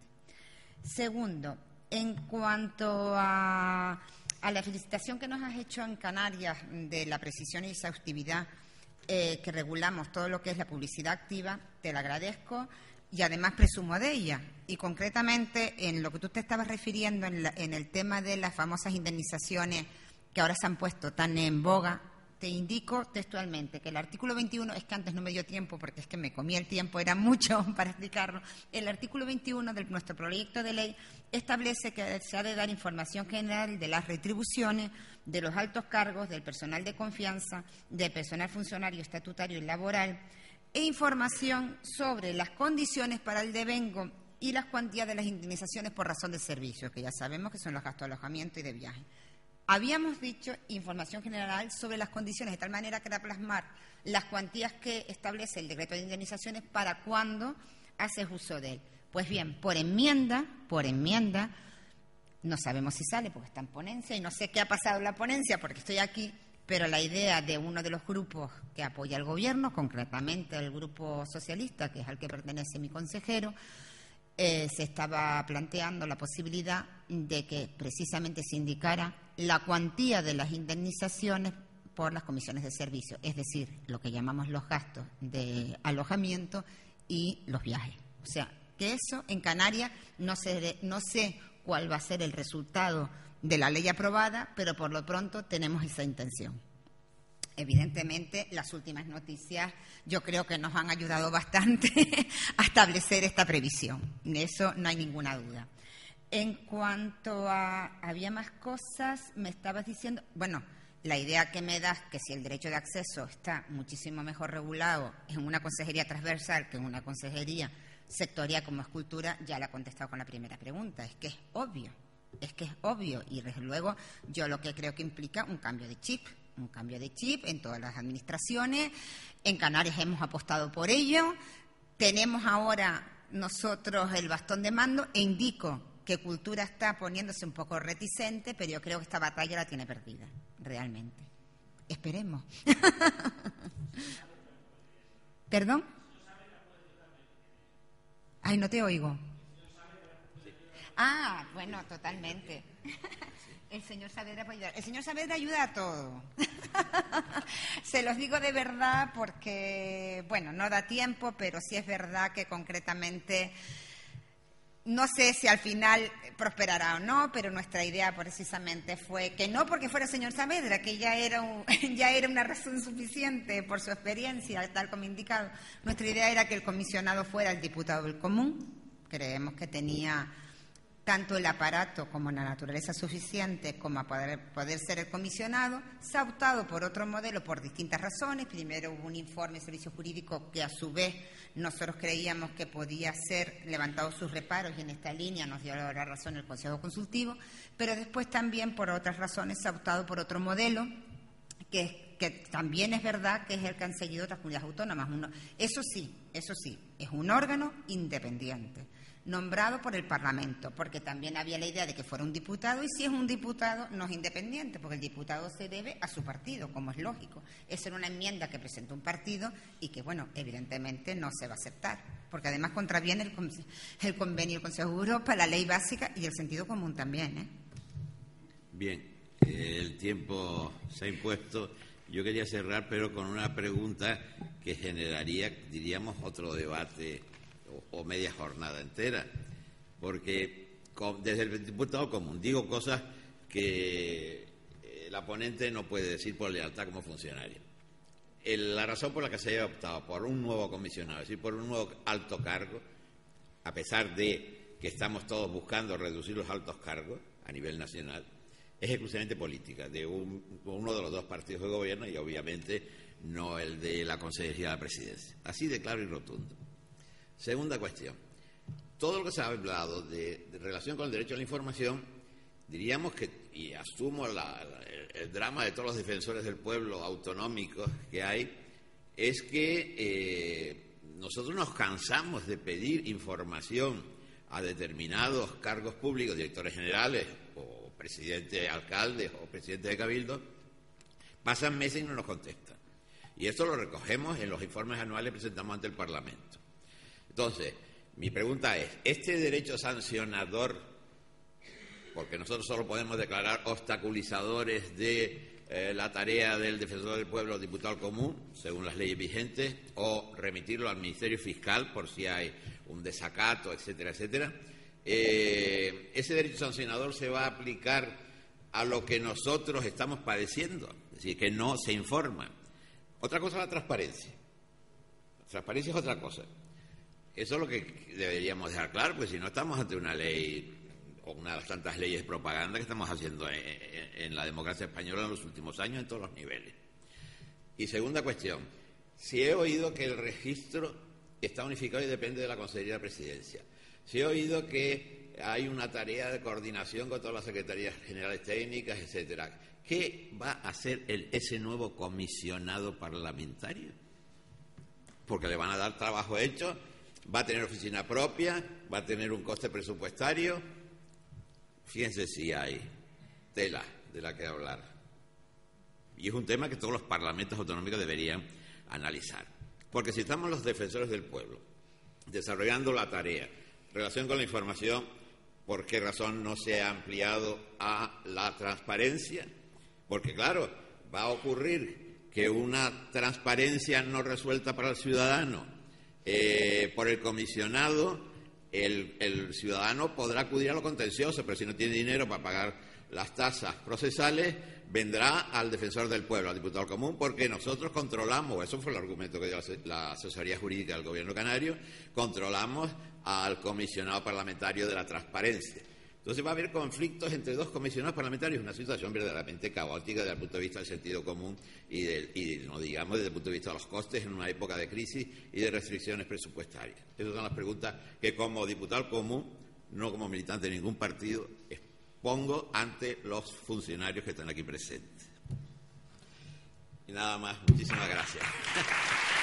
Segundo, en cuanto a... a la felicitación que nos has hecho en Canarias de la precisión y exhaustividad eh, que regulamos todo lo que es la publicidad activa, te la agradezco y además presumo de ella. Y concretamente en lo que tú te estabas refiriendo en, la, en el tema de las famosas indemnizaciones que ahora se han puesto tan en boga, te indico textualmente que el artículo veintiuno, es que antes no me dio tiempo porque es que me comí el tiempo, era mucho para explicarlo. El artículo veintiuno de nuestro proyecto de ley establece que se ha de dar información general de las retribuciones de los altos cargos, del personal de confianza, del personal funcionario estatutario y laboral, e información sobre las condiciones para el devengo y las cuantías de las indemnizaciones por razón de servicio, que ya sabemos que son los gastos de alojamiento y de viaje. Habíamos dicho información general sobre las condiciones, de tal manera que era plasmar las cuantías que establece el decreto de indemnizaciones para cuando haces uso de él. Pues bien, por enmienda, por enmienda, no sabemos si sale porque está en ponencia y no sé qué ha pasado en la ponencia porque estoy aquí, pero la idea de uno de los grupos que apoya al Gobierno, concretamente el Grupo Socialista, que es al que pertenece mi consejero, Eh, se estaba planteando la posibilidad de que precisamente se indicara la cuantía de las indemnizaciones por las comisiones de servicio, es decir, lo que llamamos los gastos de alojamiento y los viajes. O sea, que eso en Canarias no sé, no sé cuál va a ser el resultado de la ley aprobada, pero por lo pronto tenemos esa intención. Evidentemente, las últimas noticias yo creo que nos han ayudado bastante a establecer esta previsión. De eso no hay ninguna duda. En cuanto a... Había más cosas, me estabas diciendo... Bueno, la idea que me das, que si el derecho de acceso está muchísimo mejor regulado en una consejería transversal que en una consejería sectorial como es Cultura, ya la he contestado con la primera pregunta. Es que es obvio, es que es obvio. Y desde luego yo lo que creo que implica un cambio de chip. Un cambio de chip en todas las administraciones. En Canarias hemos apostado por ello. Tenemos ahora nosotros el bastón de mando e indico que Cultura está poniéndose un poco reticente, pero yo creo que esta batalla la tiene perdida, realmente. Esperemos. ¿Perdón? Ay, no te oigo. Ah, bueno, totalmente. El señor Saavedra puede ayudar. El señor Saavedra ayuda a todo. Se los digo de verdad porque, bueno, no da tiempo, pero sí es verdad que concretamente, no sé si al final prosperará o no, pero nuestra idea precisamente fue que no porque fuera el señor Saavedra, que ya era, un, ya era una razón suficiente por su experiencia, tal como indicado. Nuestra idea era que el comisionado fuera el diputado del común. Creemos que tenía tanto el aparato como la naturaleza suficiente como a poder, poder ser el comisionado. Se ha optado por otro modelo por distintas razones. Primero hubo un informe de servicio jurídico que a su vez nosotros creíamos que podía ser levantado sus reparos y en esta línea nos dio la razón el Consejo Consultivo, pero después también por otras razones se ha optado por otro modelo que, que también es verdad que es el que han seguido otras comunidades autónomas. Uno, eso sí, eso sí, es un órgano independiente. nombrado por el Parlamento, porque también había la idea de que fuera un diputado, y si es un diputado no es independiente, porque el diputado se debe a su partido, como es lógico. Esa era una enmienda que presentó un partido y que, bueno, evidentemente no se va a aceptar, porque además contraviene el, el convenio del Consejo de Europa, la ley básica y el sentido común también, ¿eh? Bien, el tiempo se ha impuesto. Yo quería cerrar, pero con una pregunta que generaría, diríamos, otro debate o, o media jornada entera, porque con, desde el diputado común digo cosas que eh, la ponente no puede decir por lealtad como funcionario. El, la razón por la que se haya optado por un nuevo comisionado, es decir, por un nuevo alto cargo, a pesar de que estamos todos buscando reducir los altos cargos a nivel nacional, es exclusivamente política, de un, uno de los dos partidos de gobierno y obviamente no el de la Consejería de la Presidencia. Así de claro y rotundo. Segunda cuestión. Todo lo que se ha hablado de, de relación con el derecho a la información, diríamos que, y asumo la, la, el, el drama de todos los defensores del pueblo autonómicos que hay, es que eh, nosotros nos cansamos de pedir información a determinados cargos públicos, directores generales o presidente de alcaldes o presidente de cabildo, pasan meses y no nos contestan. Y esto lo recogemos en los informes anuales que presentamos ante el Parlamento. Entonces, mi pregunta es, ¿este derecho sancionador, porque nosotros solo podemos declarar obstaculizadores de eh, la tarea del defensor del pueblo o diputado común, según las leyes vigentes, o remitirlo al Ministerio Fiscal por si hay un desacato, etcétera, etcétera? Eh, ese derecho sancionador se va a aplicar a lo que nosotros estamos padeciendo, es decir, que no se informa. Otra cosa es la transparencia. La transparencia es otra cosa. Eso es lo que deberíamos dejar claro, porque si no estamos ante una ley o una de las tantas leyes de propaganda que estamos haciendo en, en, en la democracia española en los últimos años en todos los niveles. Y segunda cuestión, si he oído que el registro está unificado y depende de la Consejería de la Presidencia. Si he oído que hay una tarea de coordinación con todas las secretarías generales técnicas, etcétera. ¿Qué va a hacer el, ese nuevo comisionado parlamentario? Porque le van a dar trabajo hecho, va a tener oficina propia, va a tener un coste presupuestario. Fíjense si hay tela de la que hablar. Y es un tema que todos los parlamentos autonómicos deberían analizar. Porque si estamos los defensores del pueblo desarrollando la tarea en relación con la información, ¿por qué razón no se ha ampliado a la transparencia? Porque, claro, va a ocurrir que una transparencia no resuelta para el ciudadano eh, por el comisionado, el, el ciudadano podrá acudir a lo contencioso, pero si no tiene dinero para pagar las tasas procesales, vendrá al defensor del pueblo, al diputado común, porque nosotros controlamos, eso fue el argumento que dio la asesoría jurídica del Gobierno canario, controlamos al comisionado parlamentario de la transparencia. Entonces va a haber conflictos entre dos comisionados parlamentarios, una situación verdaderamente caótica desde el punto de vista del sentido común y, de, y no digamos desde el punto de vista de los costes en una época de crisis y de restricciones presupuestarias. Esas son las preguntas que como diputado común, no como militante de ningún partido, pongo ante los funcionarios que están aquí presentes. Y nada más, muchísimas gracias.